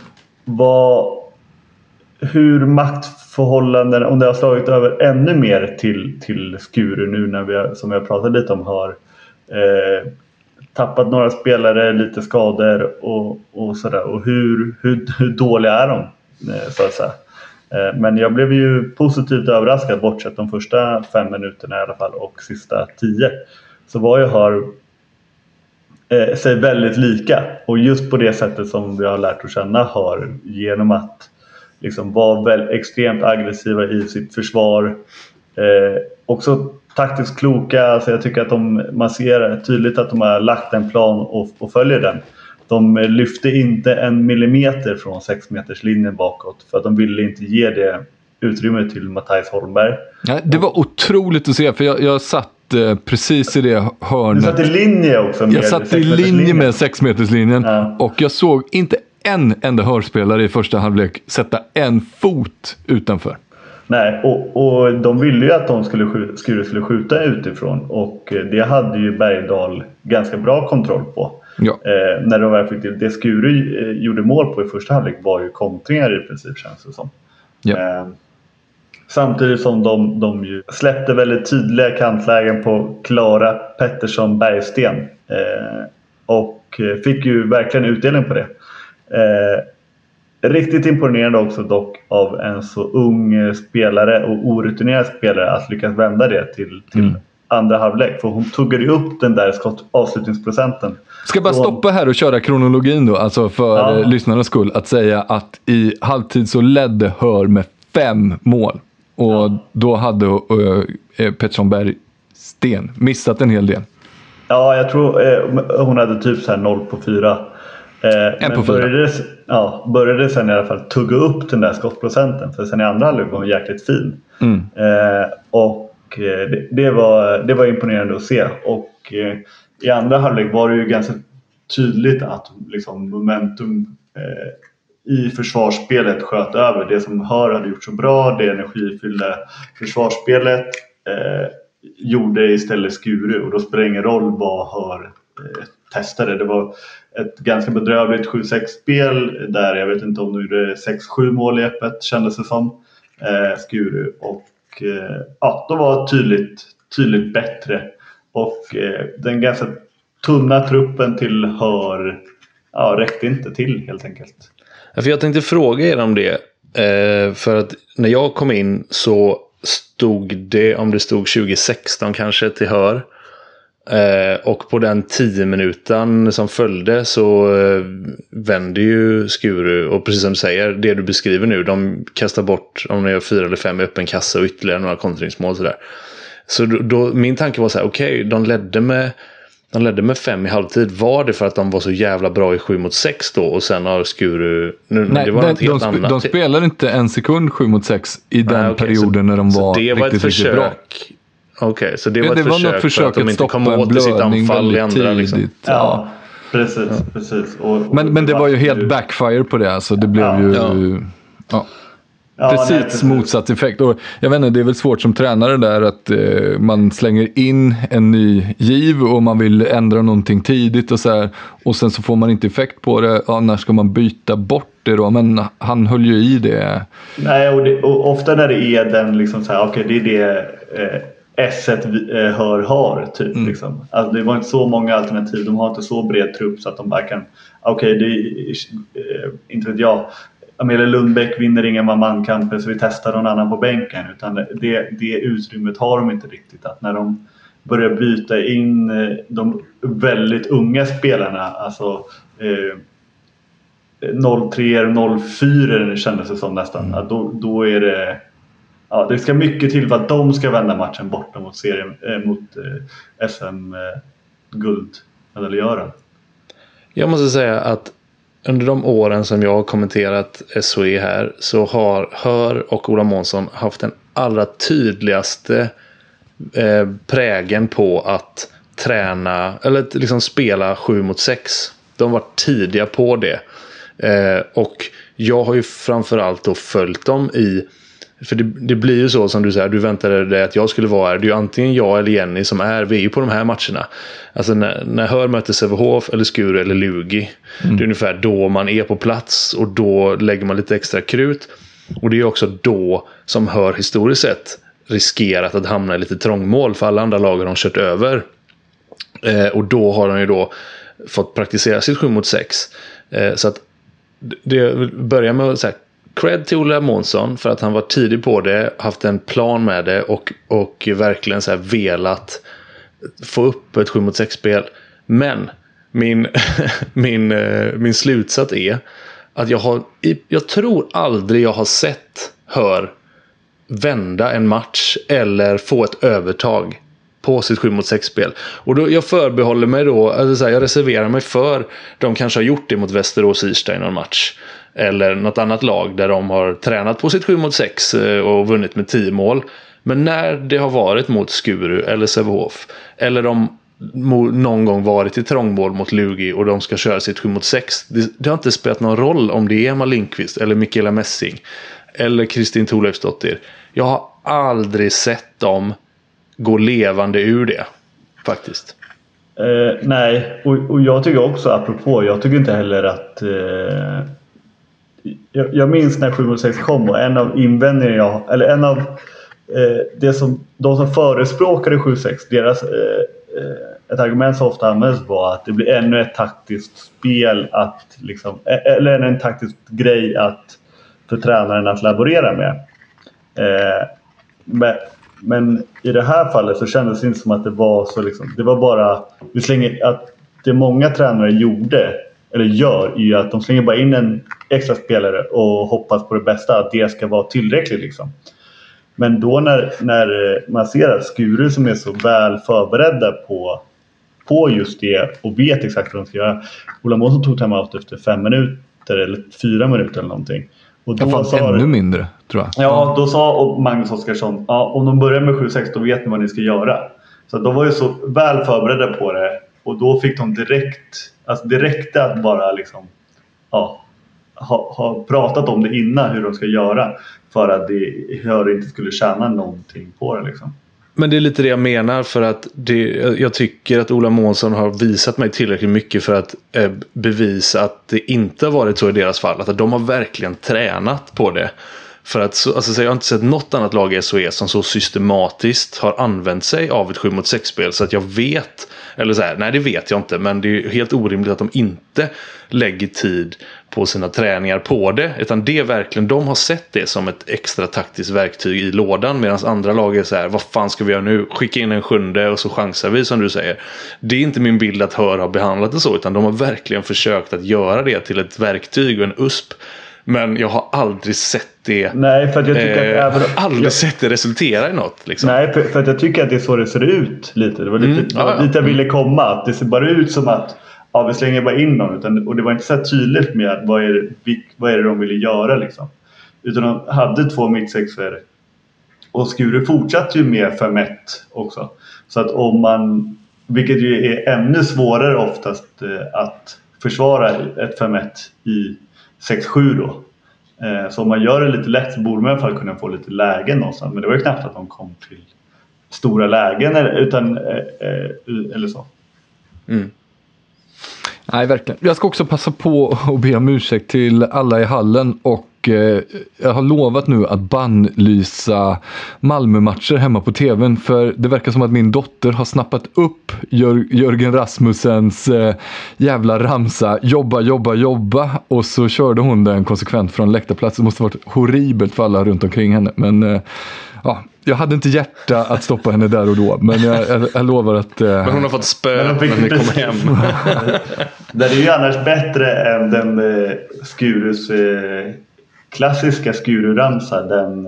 hur maktförhållanden, om det har slagit över ännu mer till Skuru nu när vi, som jag pratade lite om, har tappat några spelare, lite skador och sådär. Och hur dåliga är de, så att säga. Men jag blev ju positivt överraskad, bortsett de första 5 minuterna i alla fall och sista 10. Så vad jag har sig väldigt lika. Och just på det sättet som vi har lärt att känna Hör, genom att liksom vara väldigt extremt aggressiva i sitt försvar. Också taktiskt kloka. Alltså jag tycker att man ser tydligt att de har lagt en plan och följer den. De lyfte inte en millimeter från 6-meterslinjen bakåt för att de ville inte ge det utrymme till Mattias Holmberg. Ja, det var otroligt att se, för jag satt precis i det hörnet. Du satt i linje också med jag satt i linje med 6-meterslinjen och jag såg inte en enda hörspelare i första halvlek sätta en fot utanför. Nej, och de ville ju att Skuru skulle skjuta utifrån, och det hade ju Bergdahl ganska bra kontroll på. Ja. När de väl fick det Skuru gjorde mål på i första halvlek var ju kontringar i princip, känns det som. Ja. Samtidigt som de ju släppte väldigt tydliga kantlägen på Klara Pettersson Bergsten och fick ju verkligen utdelning på det. Riktigt imponerande också dock av en så ung spelare och orutinerad spelare att lyckas vända det till andra halvlek. För hon tuggade upp den där avslutningsprocenten. Ska bara stoppa här och köra kronologin då, alltså för lyssnarnas skull, att säga att i halvtid så ledde Hör med 5 mål. Och då hade Pettersson Bergsten missat en hel del. Ja, jag tror hon hade typ så här 0 på 4. En på 4. Började sen i alla fall tugga upp den där skottprocenten. För sen i andra halvlek var hon jäkligt fin. Och det var imponerande att se. Och i andra halvlek var det ju ganska tydligt att liksom momentum i försvarsspelet sköt över. Det som Hör hade gjort så bra, det energifyllda försvarsspelet gjorde istället Skuru. Och då spelar det ingen roll vad Hör testade. Det var ett ganska bedrövligt 7-6-spel där jag vet inte om de gjorde 6-7 mål i öppet, kändes det som, Skuru. Och de var tydligt bättre. Och den ganska tunna truppen till Hör räckte inte till helt enkelt. För jag tänkte fråga er om det. För att när jag kom in så stod det, om det stod 2016 kanske, till Hör. Och på den 10 minuten som följde så vände ju Skuru, och precis som du säger, det du beskriver nu, de kastar bort om de gör 4 eller 5 i öppen kassa och ytterligare några kontringsmål sådär. Så då min tanke var så här: okej, de ledde med 5 i halvtid. Var det för att de var så jävla bra i 7-6 då, och sen har Skuru Nej, det var något helt annat. De spelar inte en sekund 7-6 i den perioden när de var det var riktigt bra. Okej, så det var ett försök för att de inte kom åt i sitt anfall i andra liksom. Ja, precis. Men det var ju helt backfire på det, alltså det blev ju precis motsatt effekt. Och jag vet inte, det är väl svårt som tränare där att man slänger in en ny giv och man vill ändra någonting tidigt och så här, och sen så får man inte effekt på det. När ska man byta bort det då? Men han höll ju i det. Nej, och ofta när det är den liksom så här, okej, det är det S1 har typ liksom. Alltså det var inte så många alternativ. De har inte så bred trupp så att de bara kan, okej, det är inte vet jag, Amelia Lundbäck vinner inga mankamper så vi testar någon annan på bänken, utan det utrymmet har de inte riktigt. Att när de börjar byta in de väldigt unga spelarna, alltså 03-04 kändes det som nästan, att då är det det ska mycket till för att de ska vända matchen borta mot serien mot SM-guldmedaljören. Jag måste säga att under de åren som jag har kommenterat SHE här så har Hör och Ola Månsson haft den allra tydligaste prägen på att träna eller liksom spela 7-6. De var tidiga på det. Och jag har ju framförallt då följt dem i, för det blir ju så som du säger, du väntade dig att jag skulle vara här. Det är ju antingen jag eller Jenny som vi är ju på de här matcherna. Alltså när Hör möter Sävehof eller Skuru eller Lugi, det är ungefär då man är på plats och då lägger man lite extra krut. Och det är också då som Hör historiskt sett riskerat att hamna i lite trångmål, för alla andra lag har de kört över. Och då har de ju då fått praktisera sitt 7-6. Så att det börjar med att säga cred till Ola Månsson för att han var tidig på det, haft en plan med det och verkligen så här velat få upp ett 7-6-spel. Men min slutsats är att jag tror aldrig jag har sett vända en match eller få ett övertag på sitt 7-mot-6-spel. Och då, jag förbehåller mig då, alltså jag reserverar mig för de kanske har gjort det mot Västerås Irstein någon match. Eller något annat lag där de har tränat på sitt 7-mot-6 och vunnit med 10 mål. Men när det har varit mot Skuru eller Sävehof, eller de någon gång varit i trångmål mot Lugi och de ska köra sitt 7-mot-6, det har inte spelat någon roll om det är Emma Lindqvist eller Mikaela Messing eller Kristin Thorleifsdottir. Jag har aldrig sett dem gå levande ur det, faktiskt. Nej, och jag tycker också, apropå, jag tycker inte heller att jag minns när 7-6 kom, och en av invändningarna de som förespråkade 7-6, deras ett argument som ofta används var att det blir ännu ett taktiskt spel att liksom, eller en taktisk grej för tränaren att laborera med. Men i det här fallet så kändes det inte som att det var så liksom, det var bara att det många tränare gör är ju att de slänger bara in en extra spelare och hoppas på det bästa, att det ska vara tillräckligt liksom. Men då när man ser att Skuru som är så väl förberedda på just det och vet exakt vad de ska göra. Ola Månsson tog timeout efter 5 minuter eller 4 minuter eller någonting. Och då ännu mindre, tror jag. Ja, då sa Magnus Oskarsson, om de börjar med 7-6 då vet ni vad ni ska göra. Så de var ju så väl förberedda på det. Och då fick de direkt att bara liksom, ha pratat om det innan hur de ska göra. För att det inte skulle tjäna någonting på det liksom. Men det är lite det jag menar, för att jag tycker att Ola Månsson har visat mig tillräckligt mycket för att bevisa att det inte har varit så i deras fall. Att de har verkligen tränat på det. För att jag har inte sett något annat lag i SHE som så systematiskt har använt sig av ett 7-mot-6-spel. Så att jag vet, eller så här, nej det vet jag inte, men det är helt orimligt att de inte lägger tid på sina träningar på det. Utan det är verkligen, de har sett det som ett extra taktiskt verktyg i lådan. Medan andra lag är så här, vad fan ska vi göra nu? Skicka in en 7:e och så chansar vi, som du säger. Det är inte min bild att Hör har behandlat det så, utan de har verkligen försökt att göra det till ett verktyg och en USP. Men jag har aldrig sett det. Nej, för att jag tycker sett det resultera i något liksom. Nej, för att jag tycker att det är så det ser ut lite. Det var lite dit jag ville komma. Att det ser bara ut som att vi slänger bara in dem. Och det var inte så tydligt med vad är det de ville göra liksom. Utan de hade 2 mittsexor. Och Skuru fortsatte ju med 5-1 också. Så att vilket ju är ännu svårare oftast att försvara ett 5-1 i 6-7 då. Så om man gör det lite lätt så borde man i alla fall kunna få lite lägen någonstans. Men det var ju knappt att de kom till stora lägen eller så. Mm. Nej, verkligen. Jag ska också passa på att be om ursäkt till alla i hallen, och jag har lovat nu att bannlysa Malmö-matcher hemma på tvn, för det verkar som att min dotter har snappat upp Jörgen Rasmussens jävla ramsa, jobba, och så körde hon den konsekvent från läktarplats. Det måste ha varit horribelt för alla runt omkring henne, men jag hade inte hjärta att stoppa henne där och då, men jag lovar att... Men hon har fått spö när ni kommer hem. Det är ju annars bättre än den Skurus klassiska Skuru-ramsa, den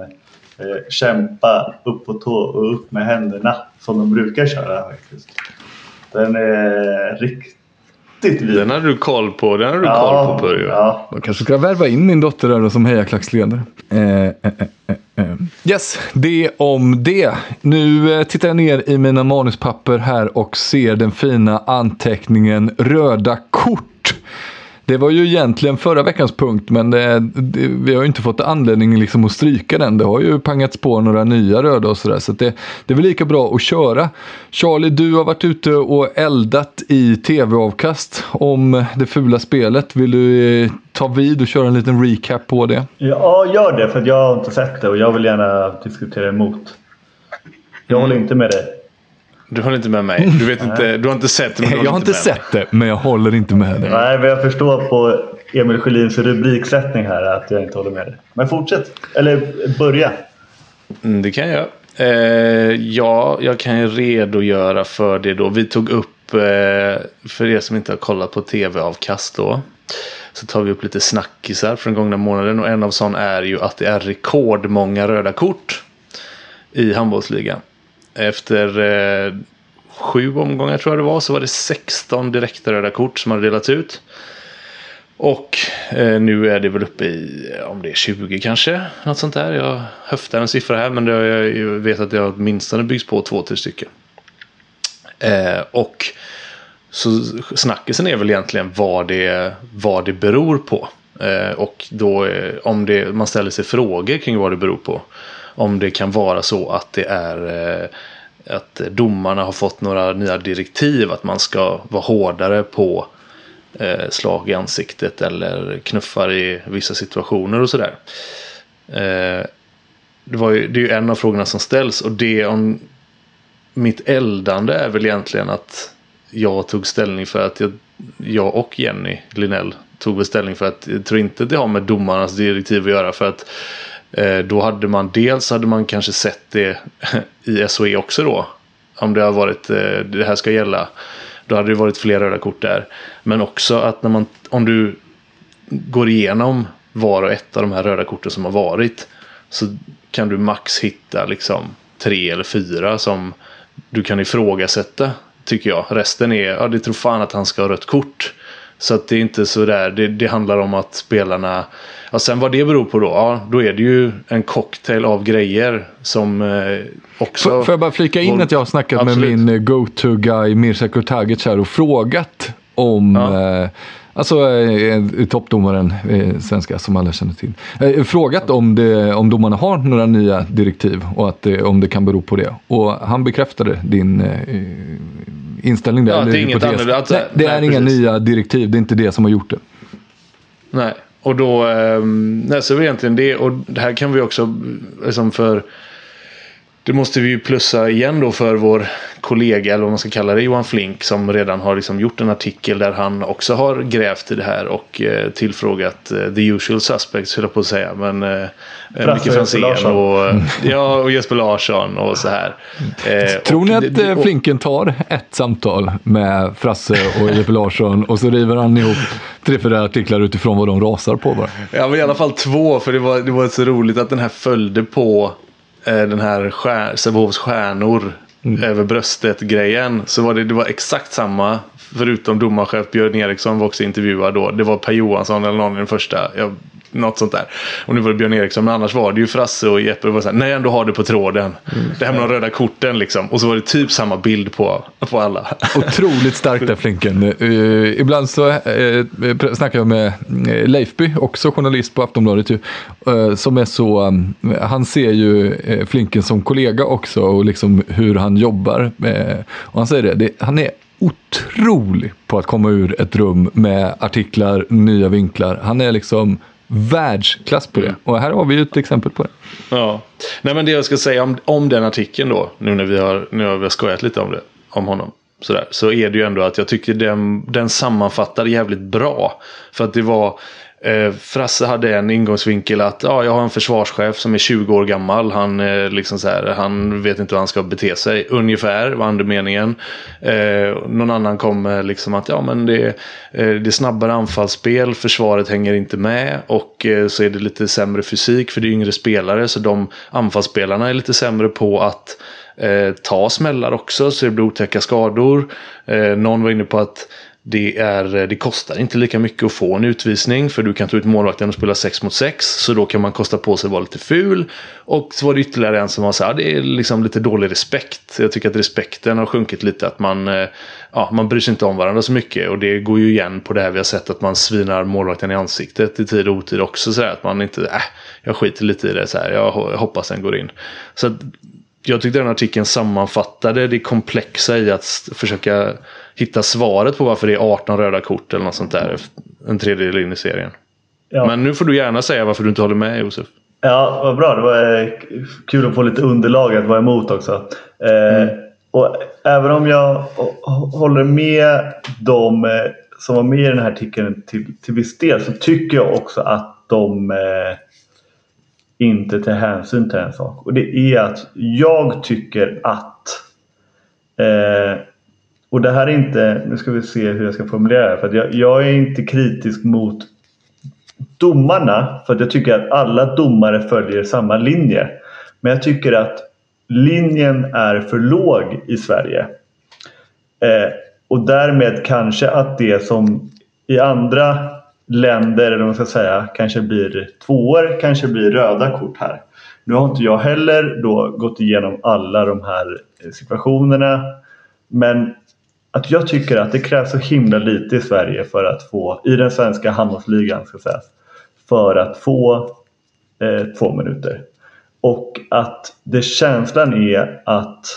kämpa upp på tå och upp med händerna som de brukar köra faktiskt. Den är riktigt vid. Den har du koll på, Börje. Ja. Man kanske ska värva in min dotter där som hejaklacksledare. Yes, det om det. Nu tittar jag ner i mina manuspapper här och ser den fina anteckningen röda kort. Det var ju egentligen förra veckans punkt, men vi har ju inte fått anledning liksom att stryka den. Det har ju pangats på några nya röda och sådär, så det är väl lika bra att köra. Charlie, du har varit ute och eldat i tv-avkast om det fula spelet. Vill du ta vid och köra en liten recap på det? Ja, gör det, för att jag har inte sett det och jag vill gärna diskutera emot. Jag håller inte med dig. Du håller inte med mig. Du vet inte, du har inte sett det. Jag har inte sett det, men jag håller inte med dig. Nej, men jag förstår på Emil Sjölins rubriksättning här att jag inte håller med dig. Men fortsätt, eller börja. Det kan jag. Ja, jag kan ju redogöra för det då. Vi tog upp för er som inte har kollat på tv-avkast då, så tar vi upp lite snackisar från gångna månaden, och en av sån är ju att det är rekordmånga röda kort i handbollsligan. Efter 7 omgångar tror jag det var, så var det 16 direkta röda kort som hade delats ut. Och nu är det väl uppe i, om det är 20 kanske, något sånt där. Jag höftar en siffra här, men jag vet att det åtminstone byggs på 2-3 stycken. Och så snackisen är väl egentligen vad det beror på. Och då om man ställer sig frågor kring vad det beror på. Om det kan vara så att det är att domarna har fått några nya direktiv, att man ska vara hårdare på slag i ansiktet eller knuffar i vissa situationer och sådär. Det är ju en av frågorna som ställs, och det om mitt eldande är väl egentligen att jag tog ställning för att jag och Jenny Linell tog ställning för att jag tror inte det har med domarnas direktiv att göra, för att då hade man kanske sett det i SOE också då, om det har varit det här ska gälla, då hade det varit fler röda kort där. Men också att om du går igenom var och ett av de här röda korten som har varit, så kan du max hitta liksom 3 eller 4 som du kan ifrågasätta, tycker jag. Resten är, det tror fan att han ska ha rött kort. Så att det är inte så där, det handlar om att spelarna, sen vad det beror på då är det ju en cocktail av grejer som också... Får jag bara flika in att jag har snackat Absolut. Med min go-to-guy Mirza Kurtagic här och frågat om... toppdomaren svenska som alla känner till. Frågat om domarna har några nya direktiv och att om det kan bero på det. Och han bekräftade din inställning där. Det är inget annat. Det är inga nya direktiv, det är inte det som har gjort det. Nej, och då så är det egentligen det, och det här kan vi också liksom det måste vi ju plussa igen då för vår kollega, eller vad man ska kalla det, Johan Flink, som redan har liksom gjort en artikel där han också har grävt i det här och tillfrågat the usual suspects, skulle jag på att säga, men Micke Franzén och Jesper Larsson och så här. Tror ni att Flinken tar ett samtal med Frasse och Jesper Larsson och så river han ihop 3-4 artiklar utifrån vad de rasar på bara? Ja, men i alla fall 2, för det var så roligt att den här följde på den här Sävehofs stjärnor över bröstet-grejen, så det var exakt samma, förutom domarchef Björn Eriksson var också intervjuad då. Det var Per Johansson eller någon i den första, något sånt där. Och nu var det Björn Eriksson, men annars var det ju Frasse och Jeppe var så här, nej, ändå har det på tråden. Det här med de röda korten liksom. Och så var det typ samma bild på alla. Otroligt starkt där, Flinken. Ibland så snackar jag med Leifby, också journalist på Aftonbladet ju, som är så, han ser ju Flinken som kollega också och liksom hur han jobbar. Och han säger det, han är otrolig på att komma ur ett rum med artiklar, nya vinklar. Han är liksom världsklass på det. Och här har vi ju ett exempel på det. Ja. Nej, men det jag ska säga om den artikeln då, nu när vi har skojat lite om honom, så är det ju ändå att jag tycker den sammanfattar jävligt bra. För att det var Frasse hade en ingångsvinkel att jag har en försvarschef som är 20 år gammal, han liksom så här, han vet inte hur han ska bete sig, ungefär var andemeningen. Någon annan kom liksom att men det är snabbare anfallsspel, försvaret hänger inte med, och så är det lite sämre fysik för det är yngre spelare, så de anfallsspelarna är lite sämre på att ta smällar också, så det blir otäcka skador. Någon var inne på att det kostar inte lika mycket att få en utvisning, för du kan ta ut målvakten och spela 6 mot 6, så då kan man kosta på sig att vara lite ful. Och så var det ytterligare en som var så här, det är liksom lite dålig respekt. Jag tycker att respekten har sjunkit lite, att man bryr sig inte om varandra så mycket, och det går ju igen på det här vi har sett, att man svinar målvakten i ansiktet i tid och otid också, så här, att man inte, jag skiter lite i det så här, jag hoppas den går in. Så att jag tyckte den artikeln sammanfattade det komplexa i att försöka hitta svaret på varför det är 18 röda kort eller något sånt där, en tredjedel in i serien. Ja. Men nu får du gärna säga varför du inte håller med, Josef. Ja, vad bra. Det var kul att få lite underlag att vara emot också. Och även om jag håller med de som var med i den här artikeln till viss del, så tycker jag också att de inte tar hänsyn till en sak. Och det är att jag tycker att och det här är inte, nu ska vi se hur jag ska formulera det, för att jag är inte kritisk mot domarna, för att jag tycker att alla domare följer samma linje. Men jag tycker att linjen är för låg i Sverige. Och därmed kanske att det som i andra länder, eller vad man ska säga, kanske blir 2 år, kanske blir röda kort här. Nu har inte jag heller då gått igenom alla de här situationerna, men att jag tycker att det krävs så himla lite i Sverige för att få, i den svenska handbollsligan ska säga, för att få 2 minuter. Och att det känslan är att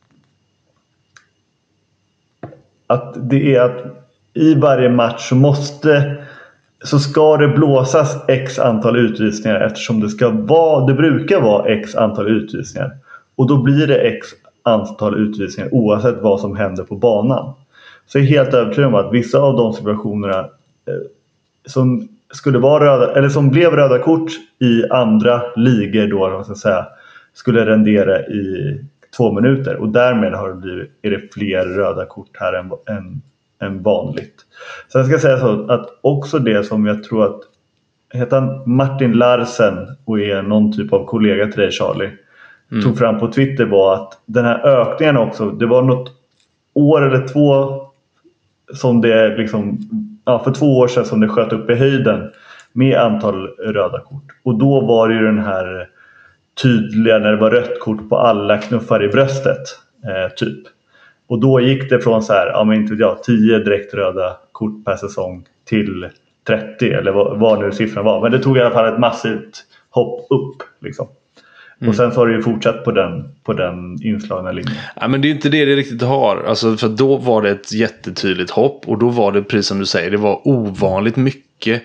det är att i varje match så ska det blåsas x antal utvisningar, eftersom det brukar vara x antal utvisningar. Och då blir det x antal utvisningar oavsett vad som händer på banan. Så jag är helt övertygad om att vissa av de situationerna som skulle vara röda, eller som blev röda kort i andra ligor då, man ska säga, skulle rendera i 2 minuter. Och därmed är det fler röda kort här än vanligt. Så jag ska säga så att också det som jag tror att heter han Martin Larsen och är någon typ av kollega till dig, Charlie, tog fram på Twitter, var att den här ökningen också, det var något år eller 2 som det liksom, för 2 år sedan som det sköt upp i höjden med antal röda kort. Och då var det ju den här tydliga, när det var rött kort på alla knuffar i bröstet typ. Och då gick det från så här, 10 direkt röda kort per säsong till 30 eller vad nu siffran var. Men det tog i alla fall ett massivt hopp upp liksom. Och sen så har det ju fortsatt på den inslagna linjen. Ja, men det är ju inte det riktigt har. Alltså, för då var det ett jättetydligt hopp. Och då var det, precis som du säger, det var ovanligt mycket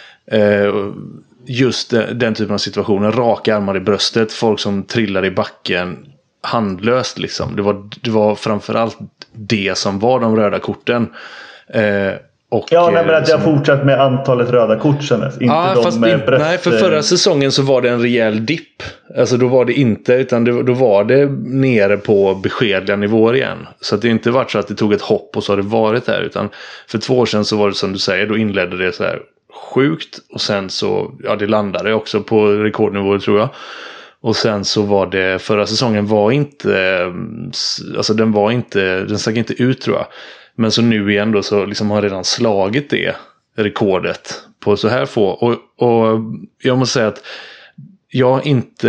just den typen av situationer. Raka armar i bröstet, folk som trillar i backen handlöst liksom. Det var framförallt det som var de röda korten. Men att jag fortsatt med antalet röda kort sen. Nej, för förra säsongen så var det en rejäl dipp. Alltså då var det inte, utan då var det nere på beskedliga nivåer igen. Så att det inte varit så att det tog ett hopp och så har det varit där. Utan för 2 år sedan så var det som du säger, då inledde det så här sjukt. Och sen så, det landade också på rekordnivå tror jag. Och sen så var det, förra säsongen var inte, alltså den stack inte ut tror jag. Men så nu igen då så liksom har redan slagit det rekordet på så här få. Och jag måste säga att jag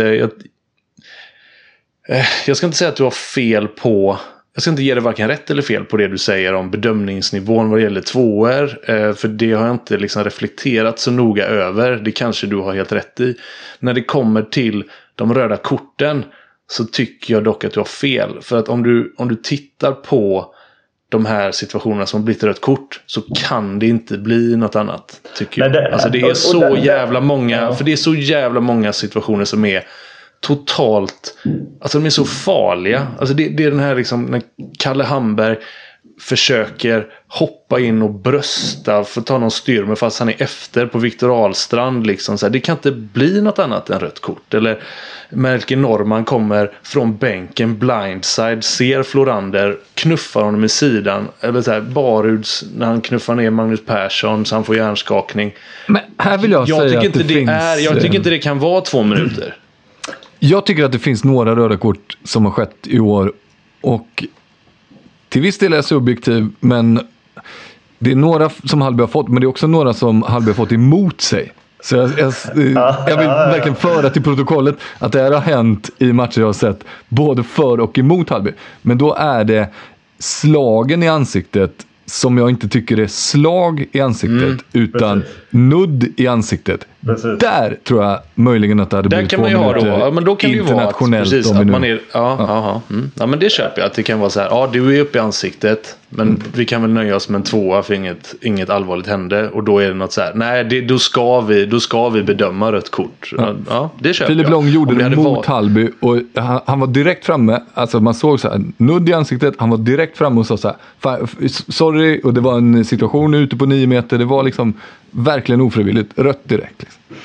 ska inte säga att du har fel på, jag ska inte ge dig varken rätt eller fel på det du säger om bedömningsnivån vad det gäller 2:or. För det har jag inte liksom reflekterat så noga över. Det kanske du har helt rätt i. När det kommer till de röda korten så tycker jag dock att du har fel. För att om du tittar på de här situationerna som blivit rött kort så kan det inte bli något annat, tycker jag. Alltså det är så jävla många, för det är så jävla många situationer som är totalt, alltså de är så farliga. Alltså det är den här liksom, när Kalle Hamberg försöker hoppa in och brösta för att ta någon styrme fast han är efter på Viktor Ahlstrand liksom, så här, det kan inte bli något annat än rött kort. Eller Melke Norman kommer från bänken blindside, ser Florander, knuffar honom i sidan, eller så här, Baruds när han knuffar ner Magnus Persson så han får hjärnskakning. Men här vill jag säga att jag tycker inte det kan vara 2 minuter. Jag tycker att det finns några röda kort som har skett i år, och till viss del är subjektiv, men det är några som Hallby har fått, men det är också några som Hallby har fått emot sig. Så jag vill verkligen föra till protokollet att det här har hänt i matcher jag har sett både för och emot Hallby. Men då är det slagen i ansiktet som jag inte tycker är slag i ansiktet utan nudd i ansiktet. Precis. Där tror jag möjligen att det hade blivit 2 minuter men då kan internationellt. Det vara att man är, ja, men det köper jag, att det kan vara så här, du är uppe i ansiktet, men vi kan väl nöja oss med en 2 för inget allvarligt hände, och då är det något så här, nej, då ska vi bedöma rött kort. Ja, det köper Filip Lång gjorde det mot Hallby, och han var direkt framme, alltså man såg så här, nudd i ansiktet, han var direkt framme och sa så här, sorry, och det var en situation ute på 9 meter, det var liksom verkligen ofrivilligt, rött direkt liksom.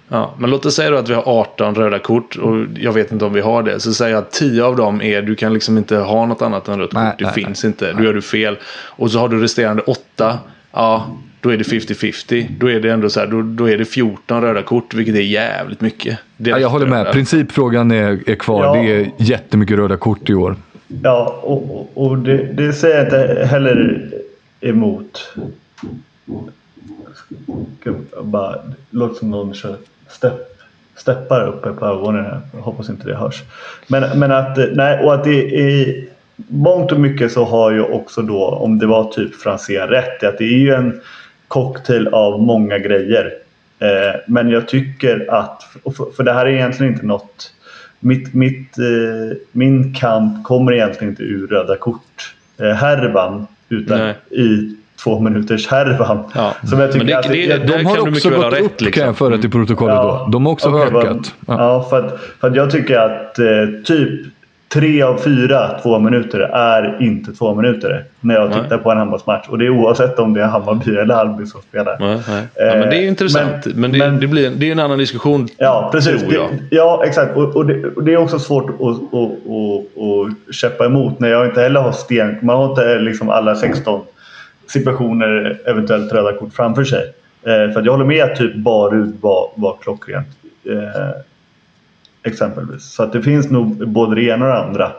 Ja, men låt oss säga då att vi har 18 röda kort och jag vet inte om vi har det. Så säger jag att 10 av dem är, du kan liksom inte ha något annat än rött kort. Det finns inte, då gör du fel. Och så har du resterande 8, ja, då är det 50-50. Då är det ändå så här, då är det 14 röda kort, vilket är jävligt mycket. Ja, jag håller med, principfrågan är kvar. Ja. Det är jättemycket röda kort i år. Ja, och det säger jag inte heller emot. Bara låter som någon kör steppar uppe på ögonen här. Jag hoppas inte det hörs. Men att nej, och att det är mångt och mycket så har ju också då, om det var typ Franzén rätt, att det är ju en cocktail av många grejer. Men jag tycker att, för det här är egentligen inte något, min kamp kommer egentligen inte ur röda kort härvan, utan i 2 minuters härvan. Ja. Som jag tycker att de har också gått upp rätt, liksom. Kan jag föra till protokollet då. De har också ökat. För att jag tycker att typ 3 av 4 2 minuter är inte 2 minuter när jag tittar på en handbollsmatch. Och det är oavsett om det är Hammarby eller Alby som spelar. Nej. Ja, men det är intressant. Men det är en annan diskussion. Ja, precis. Ja, exakt. Och det är också svårt att käppa emot när jag inte heller har man har inte liksom alla 16 situationer eventuellt röda kort framför sig. För att jag håller med att typ Barud var klockrent. Exempelvis. Så att det finns nog både det ena och det andra.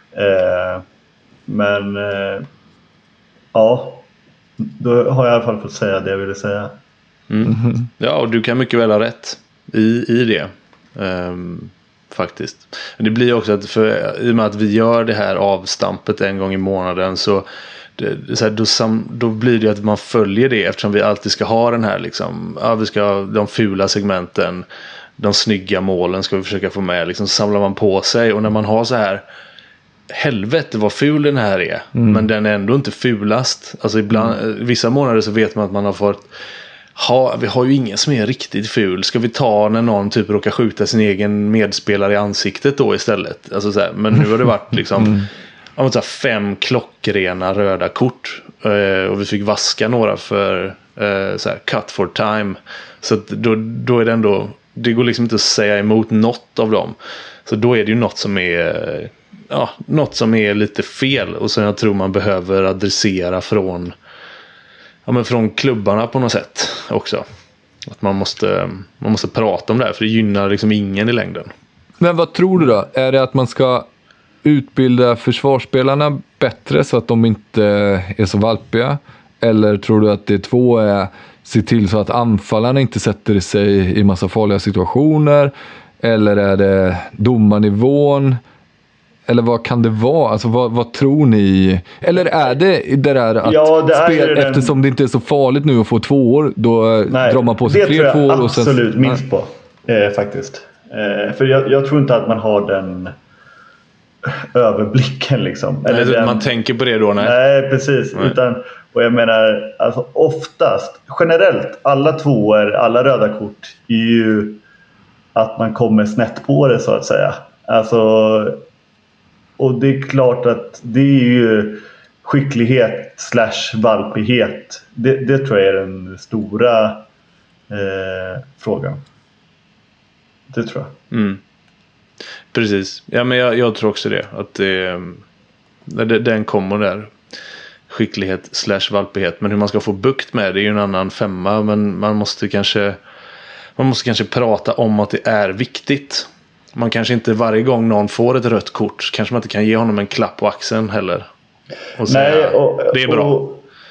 Men ja, då har jag i alla fall fått säga det jag ville säga. Ja, och du kan mycket väl ha rätt i det. Faktiskt. Det blir också att i och med att vi gör det här avstampet en gång i månaden så då blir det att man följer det, eftersom vi alltid ska ha den här liksom, vi ska ha de fula segmenten, de snygga målen ska vi försöka få med, liksom samlar man på sig. Och när man har så här, helvete vad ful den här är, men den är ändå inte fulast. Alltså ibland, vissa månader så vet man att man har fått vi har ju ingen som är riktigt ful. Ska vi ta när någon typ råkar skjuta sin egen medspelare i ansiktet då istället? Alltså så här, men nu har det varit liksom 5 klockrena röda kort. Och vi fick vaska några för så här, cut for time. Så att då är det ändå, det går liksom inte att säga emot något av dem. Så då är det ju något som är lite fel och som jag tror man behöver adressera från klubbarna på något sätt också. Att man måste prata om det här, för det gynnar liksom ingen i längden. Men vad tror du då? Är det att man ska utbilda försvarsspelarna bättre så att de inte är så valpiga? Eller tror du att det 2 är se till så att anfallarna inte sätter sig i massa farliga situationer? Eller är det domarnivån? Eller vad kan det vara? Alltså vad tror ni? Eller är det där att eftersom det inte är så farligt nu att få 2 år, då drar man på sig 3 2 år? Och sen, absolut minst på faktiskt. För jag tror inte att man har den överblicken liksom. Eller man tänker på det då? Nej, precis. Nej. Och jag menar, alltså oftast, generellt, alla 2:or, alla röda kort är ju att man kommer snett på det så att säga. Alltså, och det är klart att det är ju skicklighet / valpighet. Det tror jag är den stora frågan. Det tror jag. Precis. Ja, men jag tror också det. Att den kommer där. Skicklighet / valpighet. Men hur man ska få bukt med det är ju en annan femma. Men man måste kanske prata om att det är viktigt. Man kanske inte varje gång någon får ett rött kort, kanske man inte kan ge honom en klapp på axeln heller. Och säga, det är bra.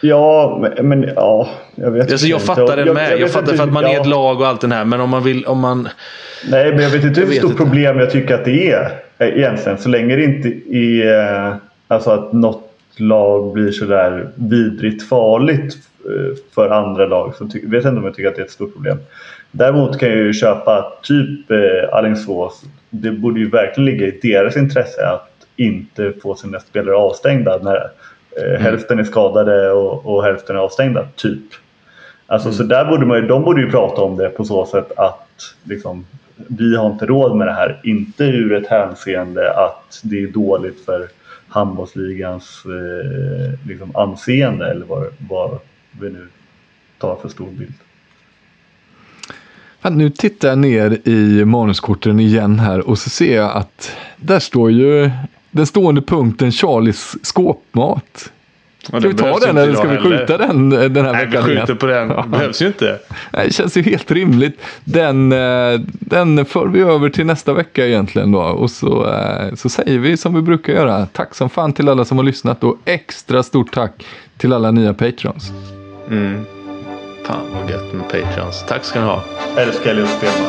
Jag vet alltså, jag fattar det med. Jag fattar för att man är ett lag och allt det här. Men om man... Nej, men jag vet inte hur stort problem jag tycker att det är egentligen. Så länge det inte är alltså att något lag blir så där vidrigt farligt för andra lag, så vet jag inte om jag tycker att det är ett stort problem. Däremot kan jag ju köpa typ Alingsås. Det borde ju verkligen ligga i deras intresse att inte få sina spelare avstängda när hälften är skadade och hälften är avstängda typ. Alltså så där de borde ju prata om det på så sätt att liksom, vi har inte råd med det här. Inte ur ett hänseende att det är dåligt för handbollsligans liksom anseende eller vad vi nu tar för stor bild. Nu tittar jag ner i manuskorten igen här och så ser jag att där står ju den stående punkten Charlies skåpmat. Ska vi ta den eller ska vi skjuta den här veckan? Nej, vi skjuter på den. Det behövs ju inte. Nej, det känns ju helt rimligt. Den för vi över till nästa vecka egentligen då. Och så säger vi som vi brukar göra. Tack som fan till alla som har lyssnat och extra stort tack till alla nya Patrons. Fan vad gött med Patrons. Tack ska ni ha. Älskar just tema.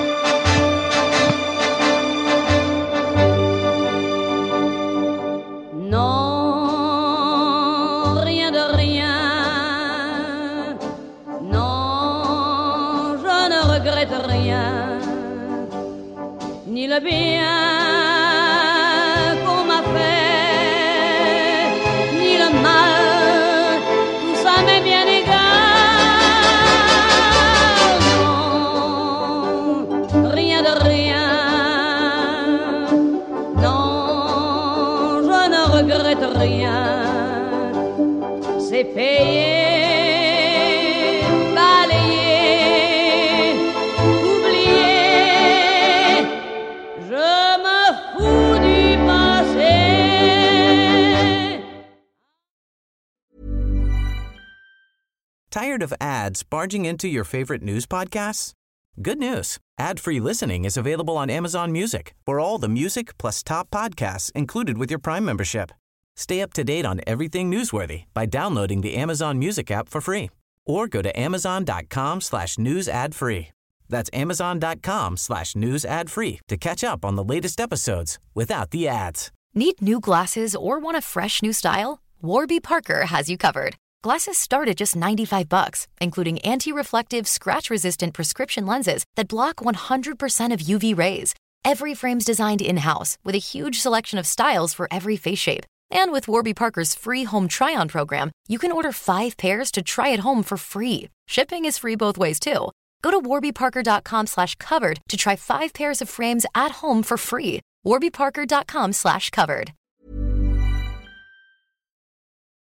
Ni le bien qu'on m'a fait, ni le mal, tout ça m'est bien égal. Non, rien de rien. Non, je ne regrette rien. C'est payé. Tired of ads barging into your favorite news podcasts? Good news. Ad-free listening is available on Amazon Music for all the music plus top podcasts included with your Prime membership. Stay up to date on everything newsworthy by downloading the Amazon Music app for free or go to amazon.com/news ad free. That's amazon.com/news ad free to catch up on the latest episodes without the ads. Need new glasses or want a fresh new style? Warby Parker has you covered. Glasses start at just $95, including anti-reflective, scratch-resistant prescription lenses that block 100% of UV rays. Every frame's designed in-house with a huge selection of styles for every face shape. And with Warby Parker's free home try-on program, you can order 5 pairs to try at home for free. Shipping is free both ways, too. Go to warbyparker.com/covered to try 5 pairs of frames at home for free. warbyparker.com/covered.